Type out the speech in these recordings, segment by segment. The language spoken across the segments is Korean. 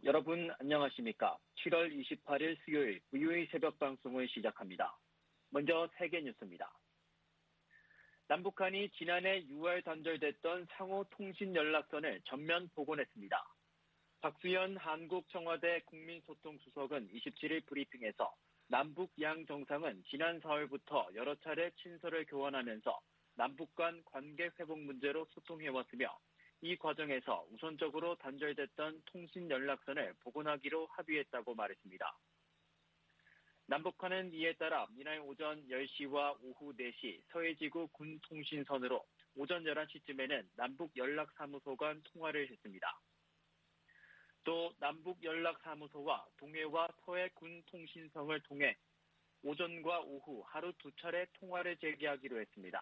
여러분 안녕하십니까? 7월 28일 수요일 VOA 새벽 방송을 시작합니다. 먼저 세계 뉴스입니다. 남북한이 지난해 6월 단절됐던 상호 통신 연락선을 전면 복원했습니다. 박수현 한국 청와대 국민소통수석은 27일 브리핑에서 남북 양 정상은 지난 4월부터 여러 차례 친서를 교환하면서 남북 간 관계 회복 문제로 소통해왔으며 이 과정에서 우선적으로 단절됐던 통신 연락선을 복원하기로 합의했다고 말했습니다. 남북한은 이에 따라 이날 오전 10시와 오후 4시 서해지구 군통신선으로 오전 11시쯤에는 남북연락사무소 간 통화를 했습니다. 또 남북연락사무소와 동해와 서해 군통신성을 통해 오전과 오후 하루 2차례 통화를 재개하기로 했습니다.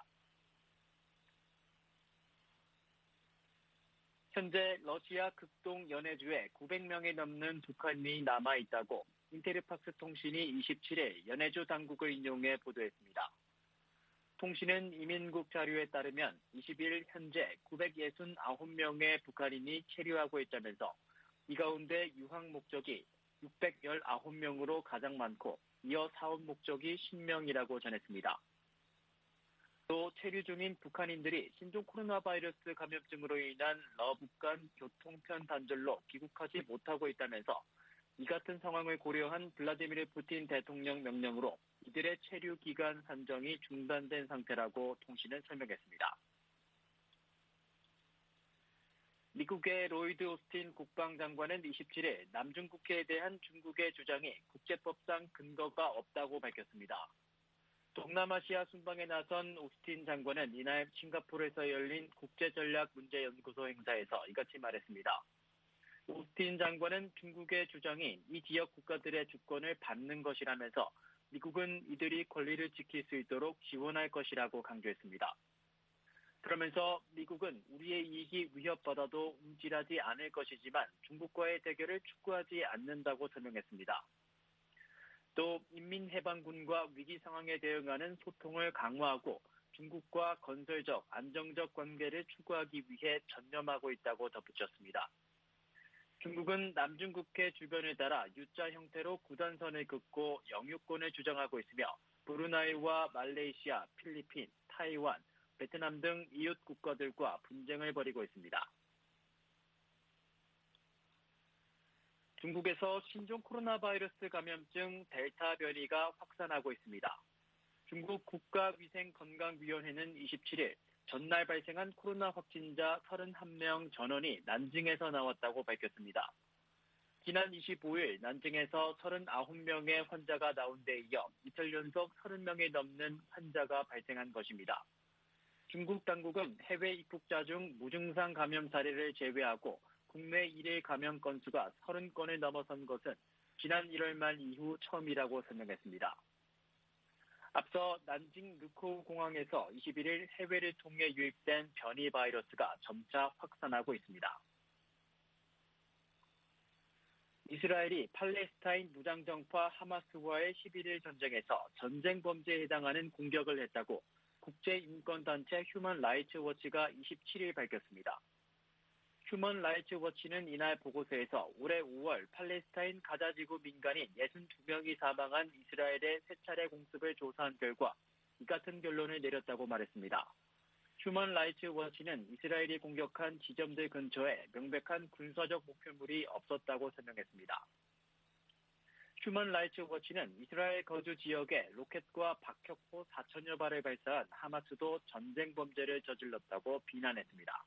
현재 러시아 극동 연해주에 900명이 넘는 북한인이 남아있다고 인테르팍스 통신이 27일 연해주 당국을 인용해 보도했습니다. 통신은 이민국 자료에 따르면 20일 현재 969명의 북한인이 체류하고 있다면서 이 가운데 유학 목적이 619명으로 가장 많고 이어 사업 목적이 10명이라고 전했습니다. 또 체류 중인 북한인들이 신종 코로나 바이러스 감염증으로 인한 러북 간 교통편 단절로 귀국하지 못하고 있다면서 이 같은 상황을 고려한 블라디미르 푸틴 대통령 명령으로 이들의 체류 기간 산정이 중단된 상태라고 통신은 설명했습니다. 미국의 로이드 오스틴 국방장관은 27일 남중국해에 대한 중국의 주장이 국제법상 근거가 없다고 밝혔습니다. 동남아시아 순방에 나선 오스틴 장관은 이날 싱가포르에서 열린 국제전략문제연구소 행사에서 이같이 말했습니다. 오스틴 장관은 중국의 주장이 이 지역 국가들의 주권을 받는 것이라면서 미국은 이들이 권리를 지킬 수 있도록 지원할 것이라고 강조했습니다. 그러면서 미국은 우리의 이익이 위협받아도 움찔하지 않을 것이지만 중국과의 대결을 추구하지 않는다고 설명했습니다. 또 인민해방군과 위기 상황에 대응하는 소통을 강화하고 중국과 건설적, 안정적 관계를 추구하기 위해 전념하고 있다고 덧붙였습니다. 중국은 남중국해 주변을 따라 U자 형태로 구단선을 긋고 영유권을 주장하고 있으며 브루나이와 말레이시아, 필리핀, 타이완, 베트남 등 이웃 국가들과 분쟁을 벌이고 있습니다. 중국에서 신종 코로나 바이러스 감염증 델타 변이가 확산하고 있습니다. 중국 국가위생건강위원회는 27일 전날 발생한 코로나 확진자 31명 전원이 난징에서 나왔다고 밝혔습니다. 지난 25일 난징에서 39명의 환자가 나온 데 이어 이틀 연속 30명이 넘는 환자가 발생한 것입니다. 중국 당국은 해외 입국자 중 무증상 감염 사례를 제외하고 국내 일일 감염 건수가 30건을 넘어선 것은 지난 1월 말 이후 처음이라고 설명했습니다. 앞서 난징 르코우 공항에서 21일 해외를 통해 유입된 변이 바이러스가 점차 확산하고 있습니다. 이스라엘이 팔레스타인 무장정파 하마스와의 11일 전쟁에서 전쟁 범죄에 해당하는 공격을 했다고 국제인권단체 휴먼 라이츠 워치가 27일 밝혔습니다. 휴먼 라이츠 워치는 이날 보고서에서 올해 5월 팔레스타인 가자지구 민간인 62명이 사망한 이스라엘의 3차례 공습을 조사한 결과 이 같은 결론을 내렸다고 말했습니다. 휴먼 라이츠 워치는 이스라엘이 공격한 지점들 근처에 명백한 군사적 목표물이 없었다고 설명했습니다. 휴먼 라이츠 워치는 이스라엘 거주 지역에 로켓과 박격포 4천여 발을 발사한 하마스도 전쟁 범죄를 저질렀다고 비난했습니다.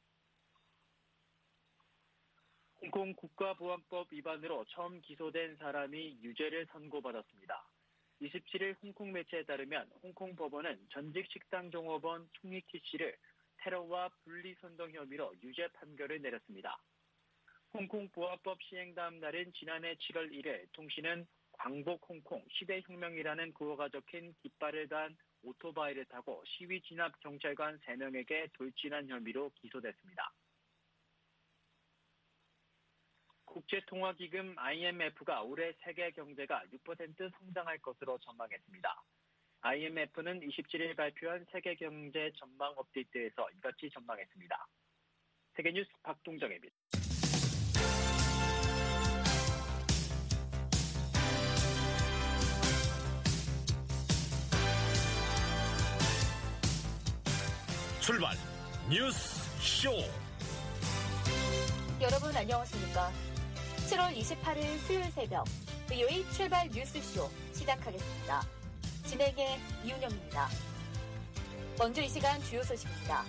홍콩 국가보안법 위반으로 처음 기소된 사람이 유죄를 선고받았습니다. 27일 홍콩 매체에 따르면 홍콩 법원은 전직 식당 종업원 총익희 씨를 테러와 분리선동 혐의로 유죄 판결을 내렸습니다. 홍콩 보안법 시행 다음 날인 지난해 7월 1일 통신은 광복 홍콩 시대혁명이라는 구호가 적힌 깃발을 단 오토바이를 타고 시위 진압 경찰관 3명에게 돌진한 혐의로 기소됐습니다. 국제통화기금 IMF가 올해 세계 경제가 6% 성장할 것으로 전망했습니다. IMF는 27일 발표한 세계 경제 전망 업데이트에서 이같이 전망했습니다. 세계뉴스 박동정입니다. 출발 뉴스 쇼. 여러분 안녕하십니까? 7월 28일 수요일 새벽 VOA 출발 뉴스쇼 시작하겠습니다. 진행의 이윤영입니다. 먼저 이 시간 주요 소식입니다.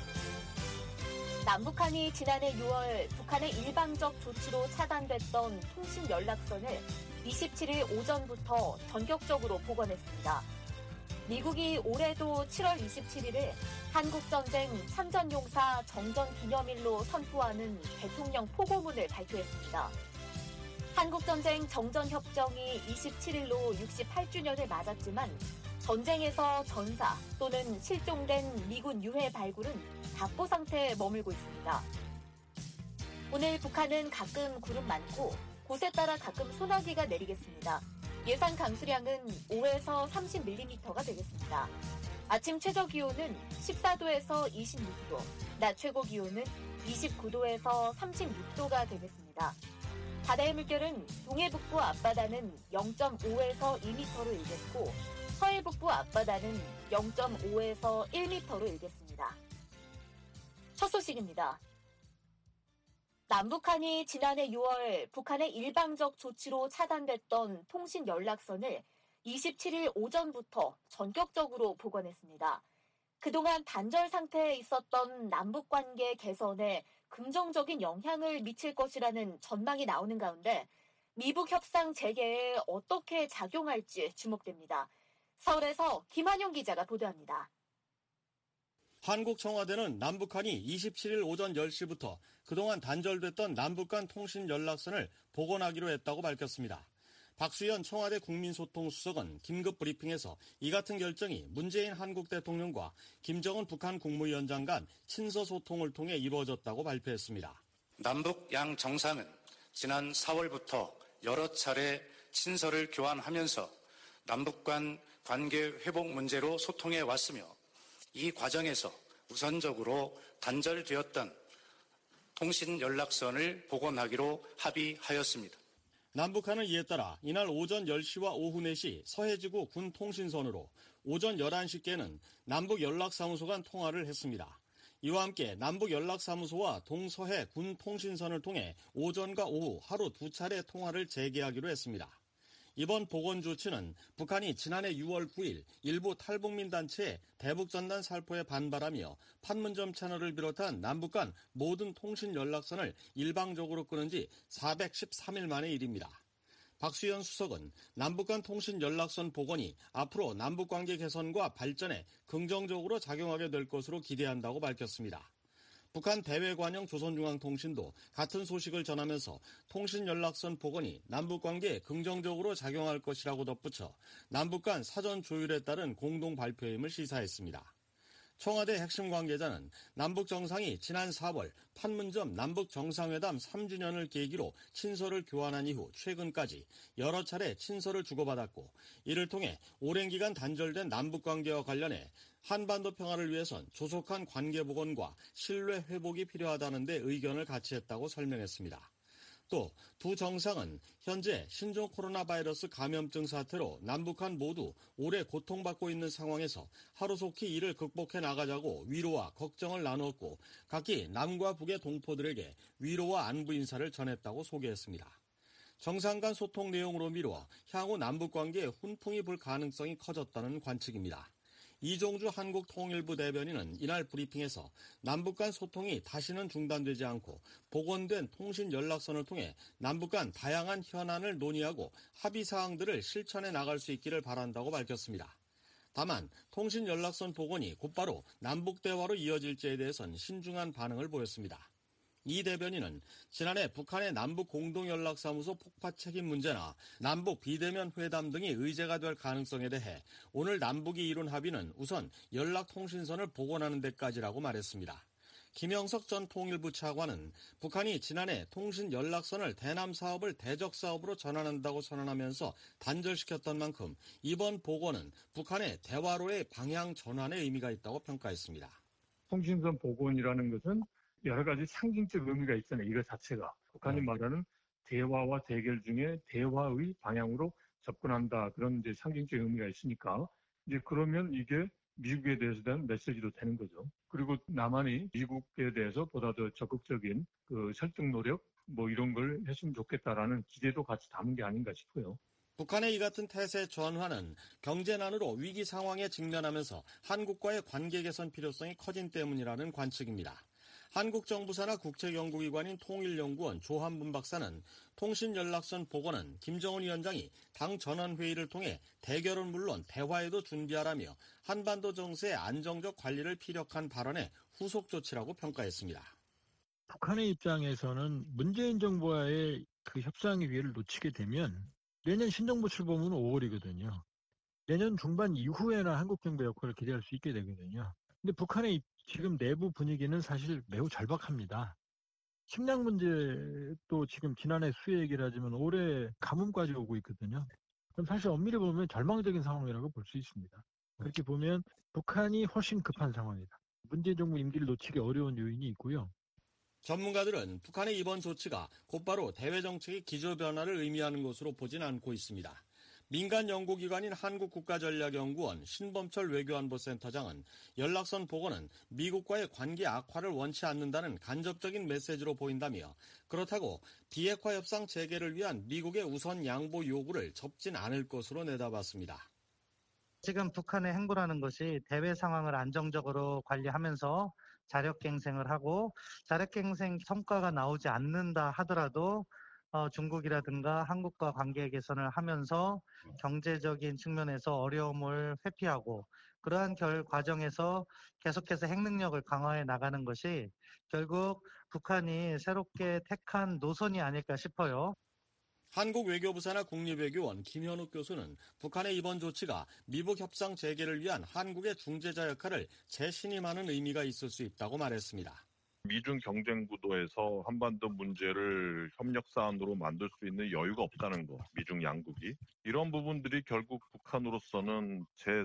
남북한이 지난해 6월 북한의 일방적 조치로 차단됐던 통신 연락선을 27일 오전부터 전격적으로 복원했습니다. 미국이 올해도 7월 27일을 한국전쟁 참전용사 정전기념일로 선포하는 대통령 포고문을 발표했습니다. 한국전쟁 정전협정이 27일로 68주년을 맞았지만 전쟁에서 전사 또는 실종된 미군 유해 발굴은 답보 상태에 머물고 있습니다. 오늘 북한은 가끔 구름 많고 곳에 따라 가끔 소나기가 내리겠습니다. 예상 강수량은 5에서 30mm가 되겠습니다. 아침 최저기온은 14도에서 26도, 낮 최고기온은 29도에서 36도가 되겠습니다. 바다의 물결은 동해북부 앞바다는 0.5에서 2m로 일겠고 서해북부 앞바다는 0.5에서 1m로 일겠습니다. 첫 소식입니다. 남북한이 지난해 6월 북한의 일방적 조치로 차단됐던 통신 연락선을 27일 오전부터 전격적으로 복원했습니다. 그동안 단절 상태에 있었던 남북관계 개선에 긍정적인 영향을 미칠 것이라는 전망이 나오는 가운데 미북 협상 재개에 어떻게 작용할지 주목됩니다. 서울에서 김한용 기자가 보도합니다. 한국 청와대는 남북한이 27일 오전 10시부터 그동안 단절됐던 남북 간 통신 연락선을 복원하기로 했다고 밝혔습니다. 박수현 청와대 국민소통수석은 긴급 브리핑에서 이 같은 결정이 문재인 한국 대통령과 김정은 북한 국무위원장 간 친서 소통을 통해 이루어졌다고 발표했습니다. 남북 양 정상은 지난 4월부터 여러 차례 친서를 교환하면서 남북 간 관계 회복 문제로 소통해 왔으며 이 과정에서 우선적으로 단절되었던 통신 연락선을 복원하기로 합의하였습니다. 남북한은 이에 따라 이날 오전 10시와 오후 4시 서해지구 군 통신선으로 오전 11시께는 남북 연락사무소 간 통화를 했습니다. 이와 함께 남북 연락사무소와 동서해 군 통신선을 통해 오전과 오후 하루 2차례 통화를 재개하기로 했습니다. 이번 복원 조치는 북한이 지난해 6월 9일 일부 탈북민 단체의 대북전단 살포에 반발하며 판문점 채널을 비롯한 남북 간 모든 통신 연락선을 일방적으로 끊은 지 413일 만의 일입니다. 박수현 수석은 남북 간 통신 연락선 복원이 앞으로 남북 관계 개선과 발전에 긍정적으로 작용하게 될 것으로 기대한다고 밝혔습니다. 북한 대외관영 조선중앙통신도 같은 소식을 전하면서 통신연락선 복원이 남북관계에 긍정적으로 작용할 것이라고 덧붙여 남북 간 사전 조율에 따른 공동 발표임을 시사했습니다. 청와대 핵심 관계자는 남북 정상이 지난 4월 판문점 남북 정상회담 3주년을 계기로 친서를 교환한 이후 최근까지 여러 차례 친서를 주고받았고 이를 통해 오랜 기간 단절된 남북 관계와 관련해 한반도 평화를 위해선 조속한 관계 복원과 신뢰 회복이 필요하다는 데 의견을 같이 했다고 설명했습니다. 또 두 정상은 현재 신종 코로나 바이러스 감염증 사태로 남북한 모두 오래 고통받고 있는 상황에서 하루속히 이를 극복해 나가자고 위로와 걱정을 나누었고 각기 남과 북의 동포들에게 위로와 안부 인사를 전했다고 소개했습니다. 정상 간 소통 내용으로 미루어 향후 남북관계에 훈풍이 불 가능성이 커졌다는 관측입니다. 이종주 한국통일부 대변인은 이날 브리핑에서 남북 간 소통이 다시는 중단되지 않고 복원된 통신 연락선을 통해 남북 간 다양한 현안을 논의하고 합의 사항들을 실천해 나갈 수 있기를 바란다고 밝혔습니다. 다만 통신 연락선 복원이 곧바로 남북 대화로 이어질지에 대해선 신중한 반응을 보였습니다. 이 대변인은 지난해 북한의 남북 공동연락사무소 폭파 책임 문제나 남북 비대면 회담 등이 의제가 될 가능성에 대해 오늘 남북이 이룬 합의는 우선 연락통신선을 복원하는 데까지라고 말했습니다. 김영석 전 통일부 차관은 북한이 지난해 통신연락선을 대남 사업을 대적 사업으로 전환한다고 선언하면서 단절시켰던 만큼 이번 복원은 북한의 대화로의 방향 전환에 의미가 있다고 평가했습니다. 통신선 복원이라는 것은 여러 가지 상징적 의미가 있잖아요. 이거 자체가. 북한이 말하는 대화와 대결 중에 대화의 방향으로 접근한다. 그런 이제 상징적 의미가 있으니까. 이제 그러면 이게 미국에 대해서 대한 메시지도 되는 거죠. 그리고 남한이 미국에 대해서 보다 더 적극적인 그 설득 노력 이런 걸 했으면 좋겠다라는 기대도 같이 담은 게 아닌가 싶어요. 북한의 이 같은 태세 전환은 경제난으로 위기 상황에 직면하면서 한국과의 관계 개선 필요성이 커진 때문이라는 관측입니다. 한국 정부 산하 국책연구기관인 통일연구원 조한분 박사는 통신연락선 복원은 김정은 위원장이 당 전원회의를 통해 대결은 물론 대화에도 준비하라며 한반도 정세의 안정적 관리를 피력한 발언의 후속 조치라고 평가했습니다. 북한의 입장에서는 문재인 정부와의 그 협상의 기회를 놓치게 되면 내년 신정부 출범은 5월이거든요. 내년 중반 이후에나 한국 정부 역할을 기대할 수 있게 되거든요. 근데 북한의 지금 내부 분위기는 사실 매우 절박합니다. 식량 문제도 지금 지난해 수해 얘기를 하지만 올해 가뭄까지 오고 있거든요. 그럼 사실 엄밀히 보면 절망적인 상황이라고 볼 수 있습니다. 그렇게 보면 북한이 훨씬 급한 상황이다. 문재인 정부 임기를 놓치기 어려운 요인이 있고요. 전문가들은 북한의 이번 조치가 곧바로 대외 정책의 기조 변화를 의미하는 것으로 보진 않고 있습니다. 민간 연구기관인 한국국가전략연구원 신범철 외교안보센터장은 연락선 복원은 미국과의 관계 악화를 원치 않는다는 간접적인 메시지로 보인다며 그렇다고 비핵화 협상 재개를 위한 미국의 우선 양보 요구를 접진 않을 것으로 내다봤습니다. 지금 북한의 행보라는 것이 대외 상황을 안정적으로 관리하면서 자력갱생을 하고 자력갱생 성과가 나오지 않는다 하더라도 중국이라든가 한국과 관계 개선을 하면서 경제적인 측면에서 어려움을 회피하고 그러한 과정에서 계속해서 핵능력을 강화해 나가는 것이 결국 북한이 새롭게 택한 노선이 아닐까 싶어요. 한국 외교부 산하 국립외교원 김현욱 교수는 북한의 이번 조치가 미북 협상 재개를 위한 한국의 중재자 역할을 재신임하는 의미가 있을 수 있다고 말했습니다. 미중 경쟁 구도에서 한반도 문제를 협력 사안으로 만들 수 있는 여유가 없다는 거, 미중 양국이. 이런 부분들이 결국 북한으로서는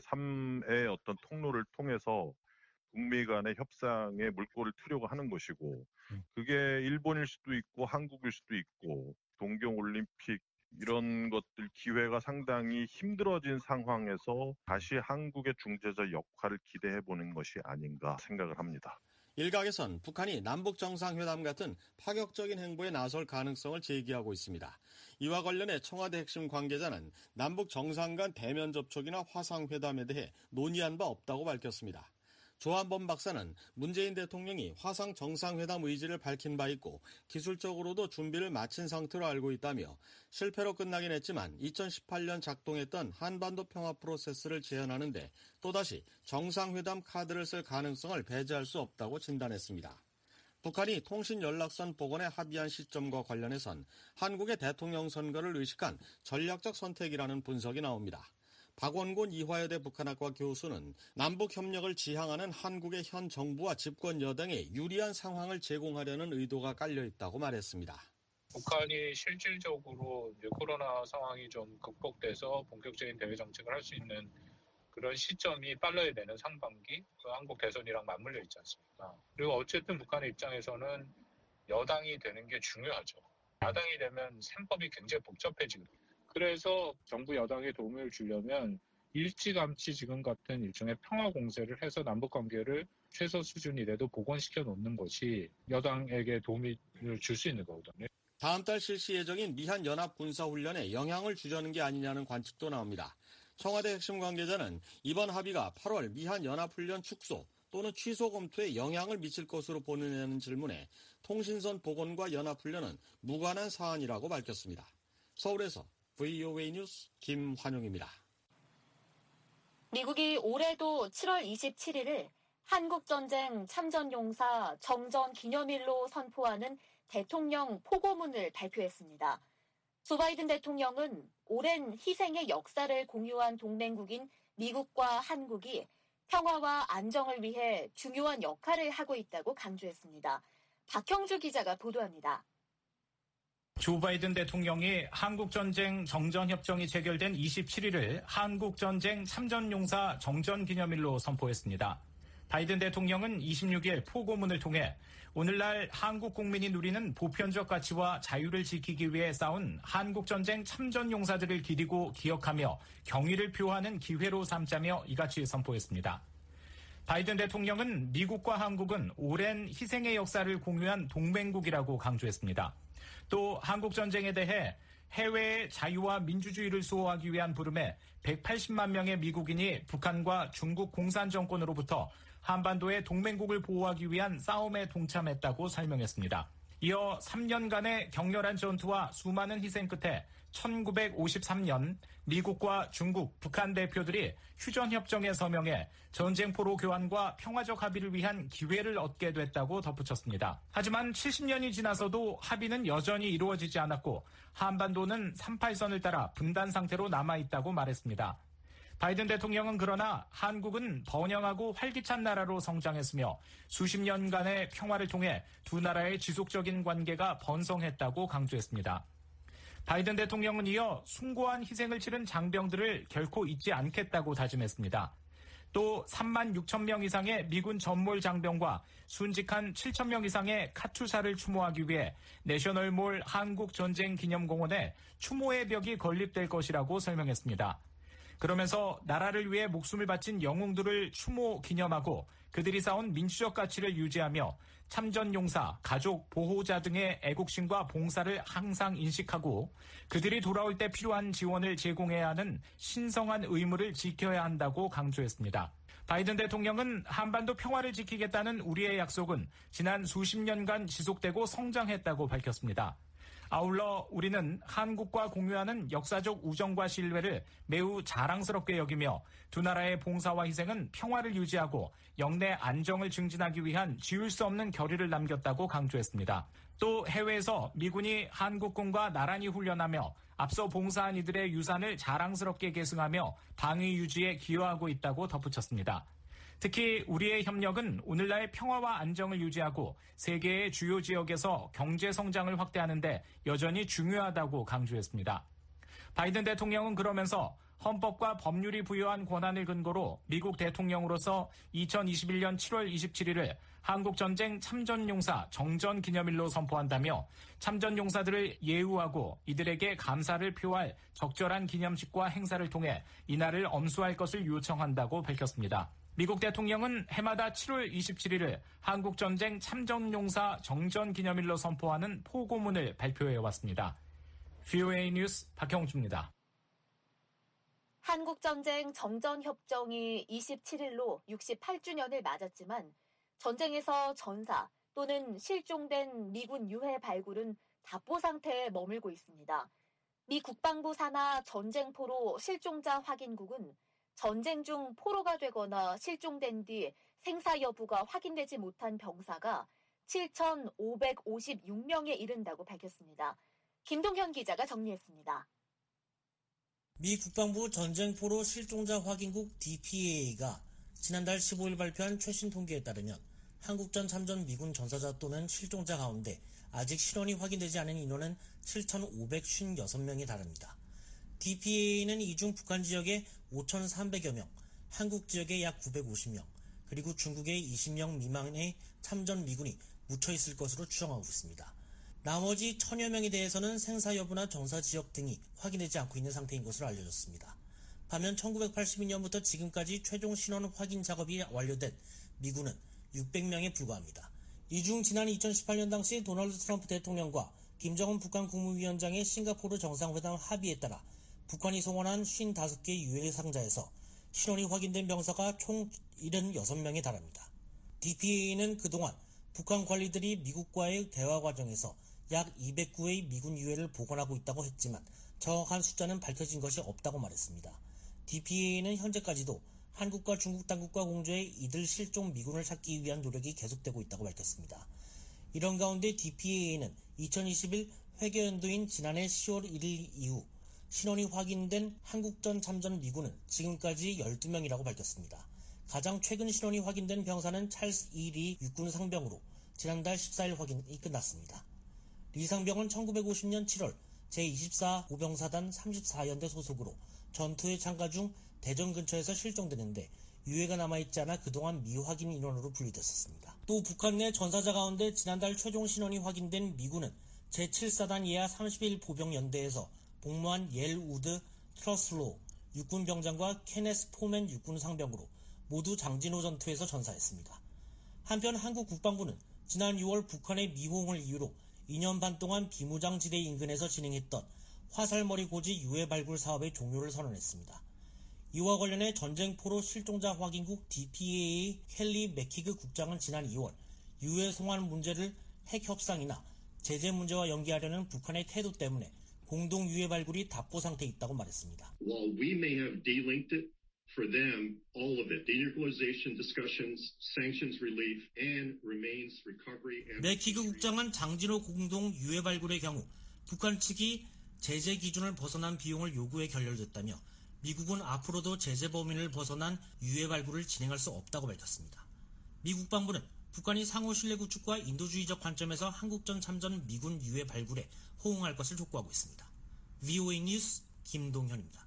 제3의 어떤 통로를 통해서 북미 간의 협상에 물꼬를 트려고 하는 것이고 그게 일본일 수도 있고 한국일 수도 있고 동경올림픽 이런 것들 기회가 상당히 힘들어진 상황에서 다시 한국의 중재자 역할을 기대해보는 것이 아닌가 생각을 합니다. 일각에선 북한이 남북정상회담 같은 파격적인 행보에 나설 가능성을 제기하고 있습니다. 이와 관련해 청와대 핵심 관계자는 남북 정상 간 대면 접촉이나 화상회담에 대해 논의한 바 없다고 밝혔습니다. 조한범 박사는 문재인 대통령이 화상 정상회담 의지를 밝힌 바 있고 기술적으로도 준비를 마친 상태로 알고 있다며 실패로 끝나긴 했지만 2018년 작동했던 한반도 평화 프로세스를 재현하는데 또다시 정상회담 카드를 쓸 가능성을 배제할 수 없다고 진단했습니다. 북한이 통신연락선 복원에 합의한 시점과 관련해선 한국의 대통령 선거를 의식한 전략적 선택이라는 분석이 나옵니다. 박원곤 이화여대 북한학과 교수는 남북 협력을 지향하는 한국의 현 정부와 집권 여당에 유리한 상황을 제공하려는 의도가 깔려 있다고 말했습니다. 북한이 실질적으로 이제 코로나 상황이 좀 극복돼서 본격적인 대외 정책을 할 수 있는 그런 시점이 빨라야 되는 상반기, 그 한국 대선이랑 맞물려 있지 않습니까? 그리고 어쨌든 북한의 입장에서는 여당이 되는 게 중요하죠. 야당이 되면 셈법이 굉장히 복잡해지거든요. 그래서 정부 여당에 도움을 주려면 일찌감치 지금 같은 일종의 평화 공세를 해서 남북 관계를 최소 수준이라도 복원시켜 놓는 것이 여당에게 도움을 줄 수 있는 거거든요. 다음 달 실시 예정인 미한 연합 군사훈련에 영향을 주려는 게 아니냐는 관측도 나옵니다. 청와대 핵심 관계자는 이번 합의가 8월 미한 연합훈련 축소 또는 취소 검토에 영향을 미칠 것으로 보느냐는 질문에 통신선 복원과 연합훈련은 무관한 사안이라고 밝혔습니다. 서울에서 VOA 뉴스 김환용입니다. 미국이 올해도 7월 27일을 한국전쟁 참전용사 정전 기념일로 선포하는 대통령 포고문을 발표했습니다. 조 바이든 대통령은 오랜 희생의 역사를 공유한 동맹국인 미국과 한국이 평화와 안정을 위해 중요한 역할을 하고 있다고 강조했습니다. 박형주 기자가 보도합니다. 조 바이든 대통령이 한국전쟁 정전협정이 체결된 27일을 한국전쟁 참전용사 정전기념일로 선포했습니다. 바이든 대통령은 26일 포고문을 통해 오늘날 한국 국민이 누리는 보편적 가치와 자유를 지키기 위해 싸운 한국전쟁 참전용사들을 기리고 기억하며 경의를 표하는 기회로 삼자며 이같이 선포했습니다. 바이든 대통령은 미국과 한국은 오랜 희생의 역사를 공유한 동맹국이라고 강조했습니다. 또 한국 전쟁에 대해 해외의 자유와 민주주의를 수호하기 위한 부름에 180만 명의 미국인이 북한과 중국 공산 정권으로부터 한반도의 동맹국을 보호하기 위한 싸움에 동참했다고 설명했습니다. 이어 3년간의 격렬한 전투와 수많은 희생 끝에 1953년 미국과 중국, 북한 대표들이 휴전협정에 서명해 전쟁포로 교환과 평화적 합의를 위한 기회를 얻게 됐다고 덧붙였습니다. 하지만 70년이 지나서도 합의는 여전히 이루어지지 않았고 한반도는 38선을 따라 분단 상태로 남아있다고 말했습니다. 바이든 대통령은 그러나 한국은 번영하고 활기찬 나라로 성장했으며 수십 년간의 평화를 통해 두 나라의 지속적인 관계가 번성했다고 강조했습니다. 바이든 대통령은 이어 숭고한 희생을 치른 장병들을 결코 잊지 않겠다고 다짐했습니다. 또 3만 6천 명 이상의 미군 전몰 장병과 순직한 7천 명 이상의 카투사를 추모하기 위해 내셔널몰 한국전쟁기념공원에 추모의 벽이 건립될 것이라고 설명했습니다. 그러면서 나라를 위해 목숨을 바친 영웅들을 추모 기념하고 그들이 쌓은 민주적 가치를 유지하며 참전용사, 가족, 보호자 등의 애국심과 봉사를 항상 인식하고 그들이 돌아올 때 필요한 지원을 제공해야 하는 신성한 의무를 지켜야 한다고 강조했습니다. 바이든 대통령은 한반도 평화를 지키겠다는 우리의 약속은 지난 수십 년간 지속되고 성장했다고 밝혔습니다. 아울러 우리는 한국과 공유하는 역사적 우정과 신뢰를 매우 자랑스럽게 여기며 두 나라의 봉사와 희생은 평화를 유지하고 영내 안정을 증진하기 위한 지울 수 없는 결의를 남겼다고 강조했습니다. 또 해외에서 미군이 한국군과 나란히 훈련하며 앞서 봉사한 이들의 유산을 자랑스럽게 계승하며 방위 유지에 기여하고 있다고 덧붙였습니다. 특히 우리의 협력은 오늘날 평화와 안정을 유지하고 세계의 주요 지역에서 경제 성장을 확대하는 데 여전히 중요하다고 강조했습니다. 바이든 대통령은 그러면서 헌법과 법률이 부여한 권한을 근거로 미국 대통령으로서 2021년 7월 27일을 한국전쟁 참전용사 정전기념일로 선포한다며 참전용사들을 예우하고 이들에게 감사를 표할 적절한 기념식과 행사를 통해 이날을 엄수할 것을 요청한다고 밝혔습니다. 미국 대통령은 해마다 7월 27일을 한국전쟁 참전용사 정전기념일로 선포하는 포고문을 발표해왔습니다. VOA 뉴스 박형주입니다. 한국전쟁 정전협정이 27일로 68주년을 맞았지만 전쟁에서 전사 또는 실종된 미군 유해 발굴은 답보 상태에 머물고 있습니다. 미 국방부 산하 전쟁포로 실종자 확인국은 전쟁 중 포로가 되거나 실종된 뒤 생사 여부가 확인되지 못한 병사가 7,556명에 이른다고 밝혔습니다. 김동현 기자가 정리했습니다. 미 국방부 전쟁포로 실종자 확인국 DPA가 지난달 15일 발표한 최신 통계에 따르면 한국전 참전 미군 전사자 또는 실종자 가운데 아직 실원이 확인되지 않은 인원은 7,556명에 달합니다. DPA는 이 중 북한 지역에 5,300여 명, 한국 지역에 약 950명, 그리고 중국에 20명 미만의 참전 미군이 묻혀있을 것으로 추정하고 있습니다. 나머지 1,000여 명에 대해서는 생사 여부나 전사 지역 등이 확인되지 않고 있는 상태인 것으로 알려졌습니다. 반면 1982년부터 지금까지 최종 신원 확인 작업이 완료된 미군은 600명에 불과합니다. 이 중 지난 2018년 당시 도널드 트럼프 대통령과 김정은 북한 국무위원장의 싱가포르 정상회담 합의에 따라 북한이 송환한 55개 유해 상자에서 신원이 확인된 병사가 총 76명에 달합니다. DPA는 그동안 북한 관리들이 미국과의 대화 과정에서 약 209회의 미군 유해를 보관하고 있다고 했지만 정확한 숫자는 밝혀진 것이 없다고 말했습니다. DPA는 현재까지도 한국과 중국 당국과 공조해 이들 실종 미군을 찾기 위한 노력이 계속되고 있다고 밝혔습니다. 이런 가운데 DPA는 2021 회계연도인 지난해 10월 1일 이후 신원이 확인된 한국전 참전 미군은 지금까지 12명이라고 밝혔습니다. 가장 최근 신원이 확인된 병사는 찰스 이리 육군 상병으로 지난달 14일 확인이 끝났습니다. 리 상병은 1950년 7월 제24 보병사단 34연대 소속으로 전투에 참가 중 대전 근처에서 실종되는데 유해가 남아있지 않아 그동안 미확인 인원으로 분류됐었습니다. 또 북한 내 전사자 가운데 지난달 최종 신원이 확인된 미군은 제7사단 예하 31 보병연대에서 복무한 옐 우드 트러슬로 육군병장과 케네스 포맨 육군 상병으로 모두 장진호 전투에서 전사했습니다. 한편 한국 국방부는 지난 6월 북한의 미호응을 이유로 2년 반 동안 비무장지대 인근에서 진행했던 화살머리 고지 유해 발굴 사업의 종료를 선언했습니다. 이와 관련해 전쟁포로 실종자 확인국 DPAA 켈리 맥키그 국장은 지난 2월 유해 송환 문제를 핵 협상이나 제재 문제와 연계하려는 북한의 태도 때문에 공동 유해 발굴이 답보 상태에 있다고 말했습니다. While we may have delinked it, for them, all of it, denuclearization discussions, sanctions relief, and remains recovery. 맥키그 국장은 장진호 공동 유해 발굴의 경우 북한 측이 제재 기준을 벗어난 비용을 요구해 결렬됐다며 미국은 앞으로도 제재 범위를 벗어난 유해 발굴을 진행할 수 없다고 밝혔습니다. 미 국방부는 북한이 상호 신뢰 구축과 인도주의적 관점에서 한국전 참전 미군 유해 발굴에 호응할 것을 촉구하고 있습니다. VOA 뉴스 김동현입니다.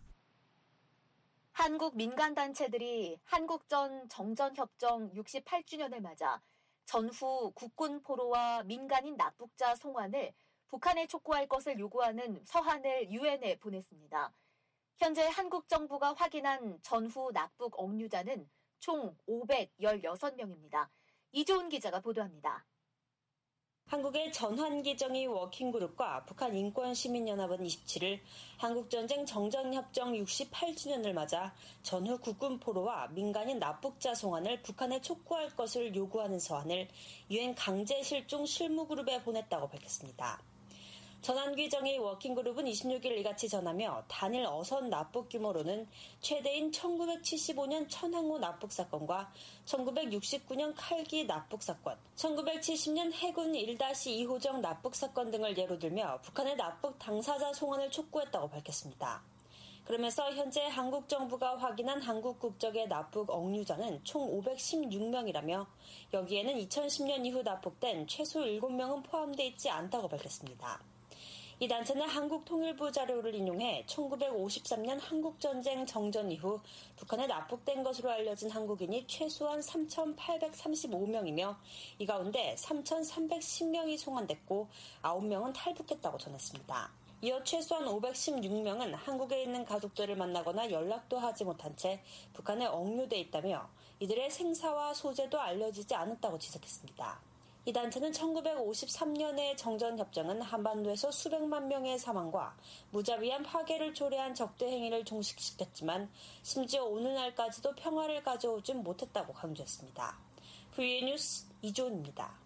한국 민간단체들이 한국전 정전협정 68주년을 맞아 전후 국군 포로와 민간인 납북자 송환을 북한에 촉구할 것을 요구하는 서한을 유엔에 보냈습니다. 현재 한국 정부가 확인한 전후 납북 억류자는 총 516명입니다. 이조은 기자가 보도합니다. 한국의 전환기정의 워킹그룹과 북한인권시민연합은 27일 한국전쟁 정전협정 68주년을 맞아 전후 국군 포로와 민간인 납북자 송환을 북한에 촉구할 것을 요구하는 서한을 유엔 강제실종 실무그룹에 보냈다고 밝혔습니다. 전환기정의 워킹그룹은 26일 이같이 전하며 단일 어선 납북 규모로는 최대인 1975년 천항호 납북 사건과 1969년 칼기 납북 사건, 1970년 해군 1-2호정 납북 사건 등을 예로 들며 북한의 납북 당사자 송환을 촉구했다고 밝혔습니다. 그러면서 현재 한국 정부가 확인한 한국 국적의 납북 억류자는 총 516명이라며 여기에는 2010년 이후 납북된 최소 7명은 포함되어 있지 않다고 밝혔습니다. 이 단체는 한국통일부 자료를 인용해 1953년 한국전쟁 정전 이후 북한에 납북된 것으로 알려진 한국인이 최소한 3,835명이며 이 가운데 3,310명이 송환됐고 9명은 탈북했다고 전했습니다. 이어 최소한 516명은 한국에 있는 가족들을 만나거나 연락도 하지 못한 채 북한에 억류돼 있다며 이들의 생사와 소재도 알려지지 않았다고 지적했습니다. 이 단체는 1953년의 정전협정은 한반도에서 수백만 명의 사망과 무자비한 파괴를 초래한 적대 행위를 종식시켰지만 심지어 오늘날까지도 평화를 가져오지 못했다고 강조했습니다. VOA 뉴스 이조은입니다.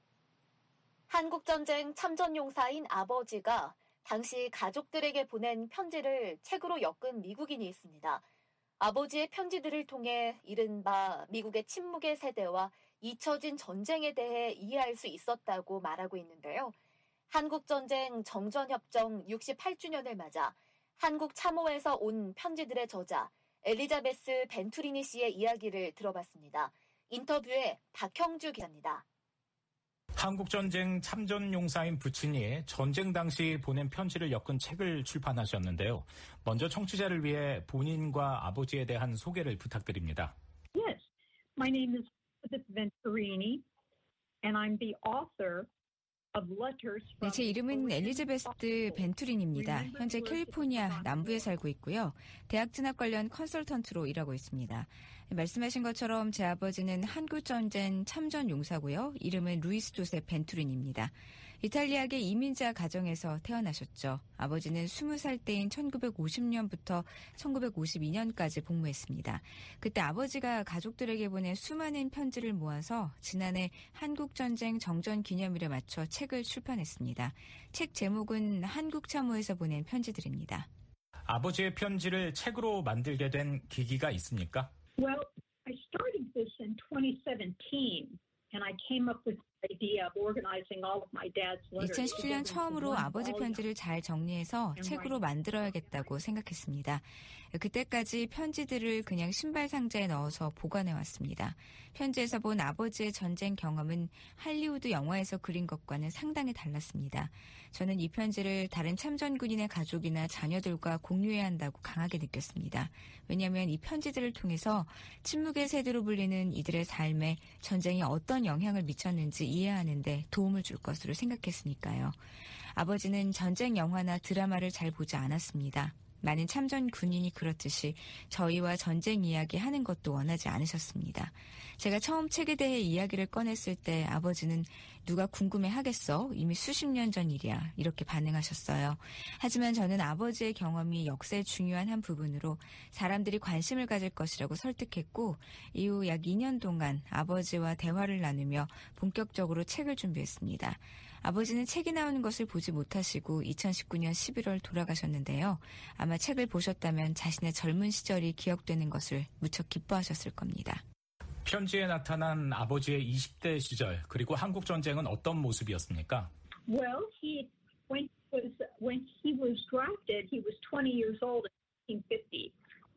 한국전쟁 참전용사인 아버지가 당시 가족들에게 보낸 편지를 책으로 엮은 미국인이 있습니다. 아버지의 편지들을 통해 이른바 미국의 침묵의 세대와 잊혀진 전쟁에 대해 이해할 수 있었다고 말하고 있는데요. 한국전쟁 정전협정 68주년을 맞아 한국 참호에서 온 편지들의 저자 엘리자베스 벤투리니 씨의 이야기를 들어봤습니다. 인터뷰에 박형주 기자입니다. 한국전쟁 참전용사인 부친이 전쟁 당시 보낸 편지를 엮은 책을 출판하셨는데요. 먼저 청취자를 위해 본인과 아버지에 대한 소개를 부탁드립니다. Yes, my name is Elizabeth Venturini, and I'm the author of letters from... 네, 제 이름은 엘리자베스 벤투린입니다. 현재 캘리포니아 남부에 살고 있고요. 대학 진학 관련 컨설턴트로 일하고 있습니다. 말씀하신 것처럼 제 아버지는 한국전쟁 참전용사고요. 이름은 루이스 조셉 벤투린입니다. 이탈리아계 이민자 가정에서 태어나셨죠. 아버지는 20살 때인 1950년부터 1952년까지 복무했습니다. 그때 아버지가 가족들에게 보낸 수많은 편지를 모아서 지난해 한국전쟁 정전기념일에 맞춰 책을 출판했습니다. 책 제목은 한국참호에서 보낸 편지들입니다. 아버지의 편지를 책으로 만들게 된 계기가 있습니까? Well, I started this in 2017, and I came up with the idea of organizing all of my dad's letters. 2017년 처음으로 아버지 편지를 잘 정리해서 책으로 만들어야겠다고 생각했습니다. 그때까지 편지들을 그냥 신발 상자에 넣어서 보관해왔습니다. 편지에서 본 아버지의 전쟁 경험은 할리우드 영화에서 그린 것과는 상당히 달랐습니다. 저는 이 편지를 다른 참전군인의 가족이나 자녀들과 공유해야 한다고 강하게 느꼈습니다. 왜냐하면 이 편지들을 통해서 침묵의 세대로 불리는 이들의 삶에 전쟁이 어떤 영향을 미쳤는지 이해하는 데 도움을 줄 것으로 생각했으니까요. 아버지는 전쟁 영화나 드라마를 잘 보지 않았습니다. 많은 참전 군인이 그렇듯이 저희와 전쟁 이야기 하는 것도 원하지 않으셨습니다. 제가 처음 책에 대해 이야기를 꺼냈을 때 아버지는 누가 궁금해 하겠어? 이미 수십 년 전 일이야. 이렇게 반응하셨어요. 하지만 저는 아버지의 경험이 역사의 중요한 한 부분으로 사람들이 관심을 가질 것이라고 설득했고 이후 약 2년 동안 아버지와 대화를 나누며 본격적으로 책을 준비했습니다. 아버지는 책이 나오는 것을 보지 못하시고 2019년 11월 돌아가셨는데요. 아마 책을 보셨다면 자신의 젊은 시절이 기억되는 것을 무척 기뻐하셨을 겁니다. 편지에 나타난 아버지의 20대 시절 그리고 한국 전쟁은 어떤 모습이었습니까? Well, when he was drafted, he was 20 years old in 1950.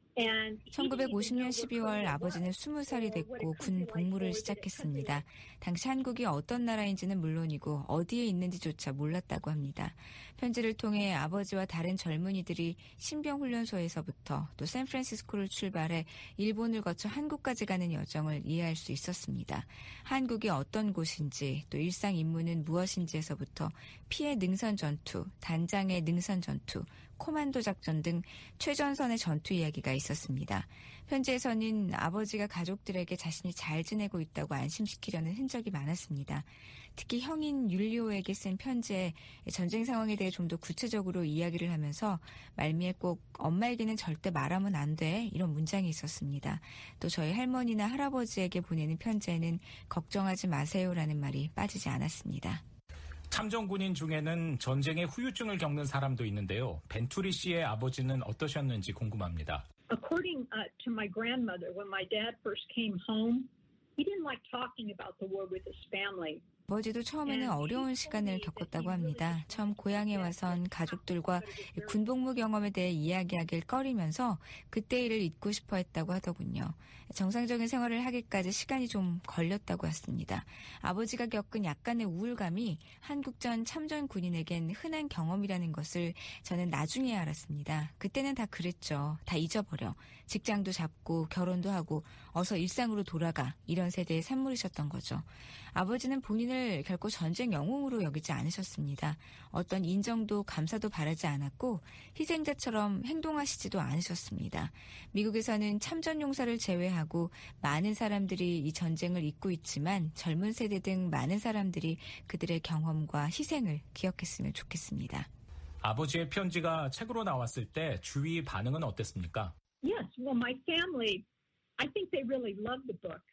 1950년 12월 아버지는 20살이 됐고 군 복무를 시작했습니다. 당시 한국이 어떤 나라인지는 물론이고 어디에 있는지조차 몰랐다고 합니다. 편지를 통해 아버지와 다른 젊은이들이 신병훈련소에서부터 또 샌프란시스코를 출발해 일본을 거쳐 한국까지 가는 여정을 이해할 수 있었습니다. 한국이 어떤 곳인지 또 일상 임무는 무엇인지에서부터 피해 능선 전투, 단장의 능선 전투, 코만도 작전 등 최전선의 전투 이야기가 있었습니다. 편지에서는 아버지가 가족들에게 자신이 잘 지내고 있다고 안심시키려는 흔적이 많았습니다. 특히 형인 율리오에게 쓴 편지에 전쟁 상황에 대해 좀 더 구체적으로 이야기를 하면서 말미에 꼭 엄마에게는 절대 말하면 안 돼 이런 문장이 있었습니다. 또 저희 할머니나 할아버지에게 보내는 편지에는 걱정하지 마세요라는 말이 빠지지 않았습니다. 참전군인 중에는 전쟁의 후유증을 겪는 사람도 있는데요. 벤투리 씨의 아버지는 어떠셨는지 궁금합니다. According to my grandmother, when my dad first came home, he didn't like talking about the war with his family. 아버지도 처음에는 어려운 시간을 겪었다고 합니다. 처음 고향에 와선 가족들과 군복무 경험에 대해 이야기하길 꺼리면서 그때 일을 잊고 싶어 했다고 하더군요. 정상적인 생활을 하기까지 시간이 좀 걸렸다고 했습니다. 아버지가 겪은 약간의 우울감이 한국전 참전 군인에겐 흔한 경험이라는 것을 저는 나중에 알았습니다. 그때는 다 그랬죠. 다 잊어버려. 직장도 잡고 결혼도 하고 어서 일상으로 돌아가 이런 세대의 산물이셨던 거죠. 아버지는 본인을 결코 전쟁 영웅으로 여기지 않으셨습니다. 어떤 인정도 감사도 바라지 않았고 희생자처럼 행동하시지도 않으셨습니다. 미국에서는 참전 용사를 제외하고 많은 사람들이 이 전쟁을 잊고 있지만 젊은 세대 등 많은 사람들이 그들의 경험과 희생을 기억했으면 좋겠습니다. 아버지의 편지가 책으로 나왔을 때 주위 반응은 어땠습니까? Yes, well, my family, I think they really loved the book.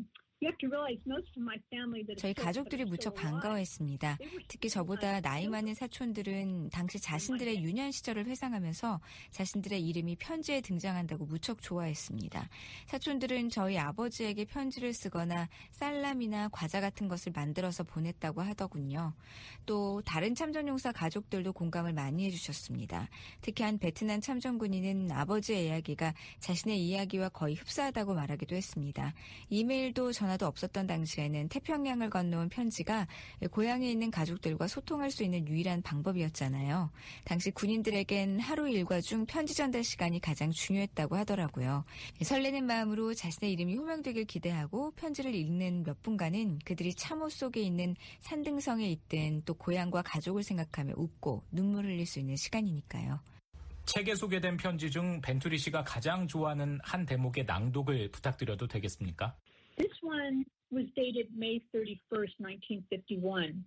저희 가족들이 무척 반가워했습니다. 특히 저보다 나이 많은 사촌들은 당시 자신들의 유년 시절을 회상하면서 자신들의 이름이 편지에 등장한다고 무척 좋아했습니다. 사촌들은 저희 아버지에게 편지를 쓰거나 쌀람이나 과자 같은 것을 만들어서 보냈다고 하더군요. 또 다른 참전용사 가족들도 공감을 많이 해주셨습니다. 특히 한 베트남 참전군인은 아버지의 이야기가 자신의 이야기와 거의 흡사하다고 말하기도 했습니다. 이메일도 전화도 없었던 당시에는 태평양을 건너온 편지가 고향에 있는 가족들과 소통할 수 있는 유일한 방법이었잖아요. 당시 군인들에겐 하루 일과 중 편지 전달 시간이 가장 중요했다고 하더라고요. 설레는 마음으로 자신의 이름이 호명되길 기대하고 편지를 읽는 몇 분간은 그들이 참호 속에 있는 산등성에 있든 또 고향과 가족을 생각하며 웃고 눈물 흘릴 수 있는 시간이니까요. 책에 소개된 편지 중 벤투리 씨가 가장 좋아하는 한 대목의 낭독을 부탁드려도 되겠습니까? This one was dated May 31st, 1951.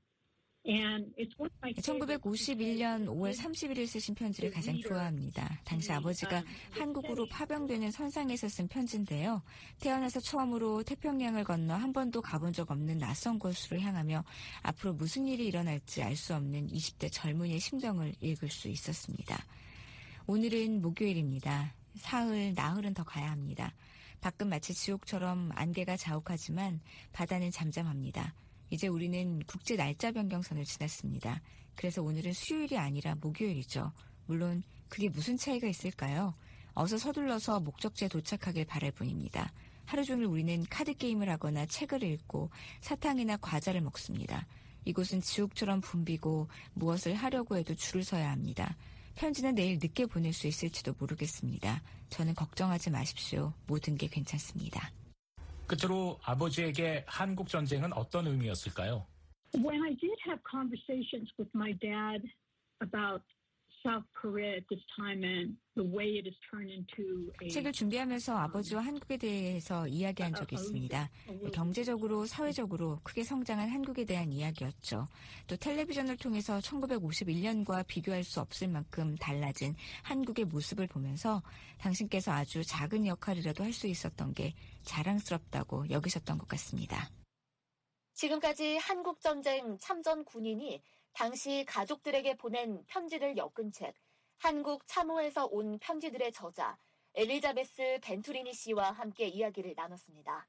1951년 5월 31일 쓰신 편지를 가장 좋아합니다. 당시 아버지가 한국으로 파병되는 선상에서 쓴 편지인데요. 태어나서 처음으로 태평양을 건너 한 번도 가본 적 없는 낯선 곳으로 향하며 앞으로 무슨 일이 일어날지 알 수 없는 20대 젊은이의 심정을 읽을 수 있었습니다. 오늘은 목요일입니다. 사흘, 나흘은 더 가야 합니다. 밖은 마치 지옥처럼 안개가 자욱하지만 바다는 잠잠합니다. 이제 우리는 국제 날짜 변경선을 지났습니다. 그래서 오늘은 수요일이 아니라 목요일이죠. 물론 그게 무슨 차이가 있을까요? 어서 서둘러서 목적지에 도착하길 바랄 뿐입니다. 하루 종일 우리는 카드 게임을 하거나 책을 읽고 사탕이나 과자를 먹습니다. 이곳은 지옥처럼 붐비고 무엇을 하려고 해도 줄을 서야 합니다. 편지는 내일 늦게 보낼 수 있을지도 모르겠습니다. 저는 걱정하지 마십시오. 모든 게 괜찮습니다. 끝으로 아버지에게 한국 전쟁은 어떤 의미였을까요? When I did have conversations with my dad about South Korea at this time and the way it has turned into a 책을 준비하면서 아버지와 한국에 대해서 이야기한 적이 있습니다. 경제적으로, 사회적으로 크게 성장한 한국에 대한 이야기였죠. 또 텔레비전을 통해서 1951년과 비교할 수 없을 만큼 달라진 한국의 모습을 보면서 당신께서 아주 작은 역할이라도 할 수 있었던 게 자랑스럽다고 여기셨던 것 같습니다. 지금까지 한국전쟁 참전 군인이 당시 가족들에게 보낸 편지를 엮은 책, 한국 참호에서 온 편지들의 저자 엘리자베스 벤투리니 씨와 함께 이야기를 나눴습니다.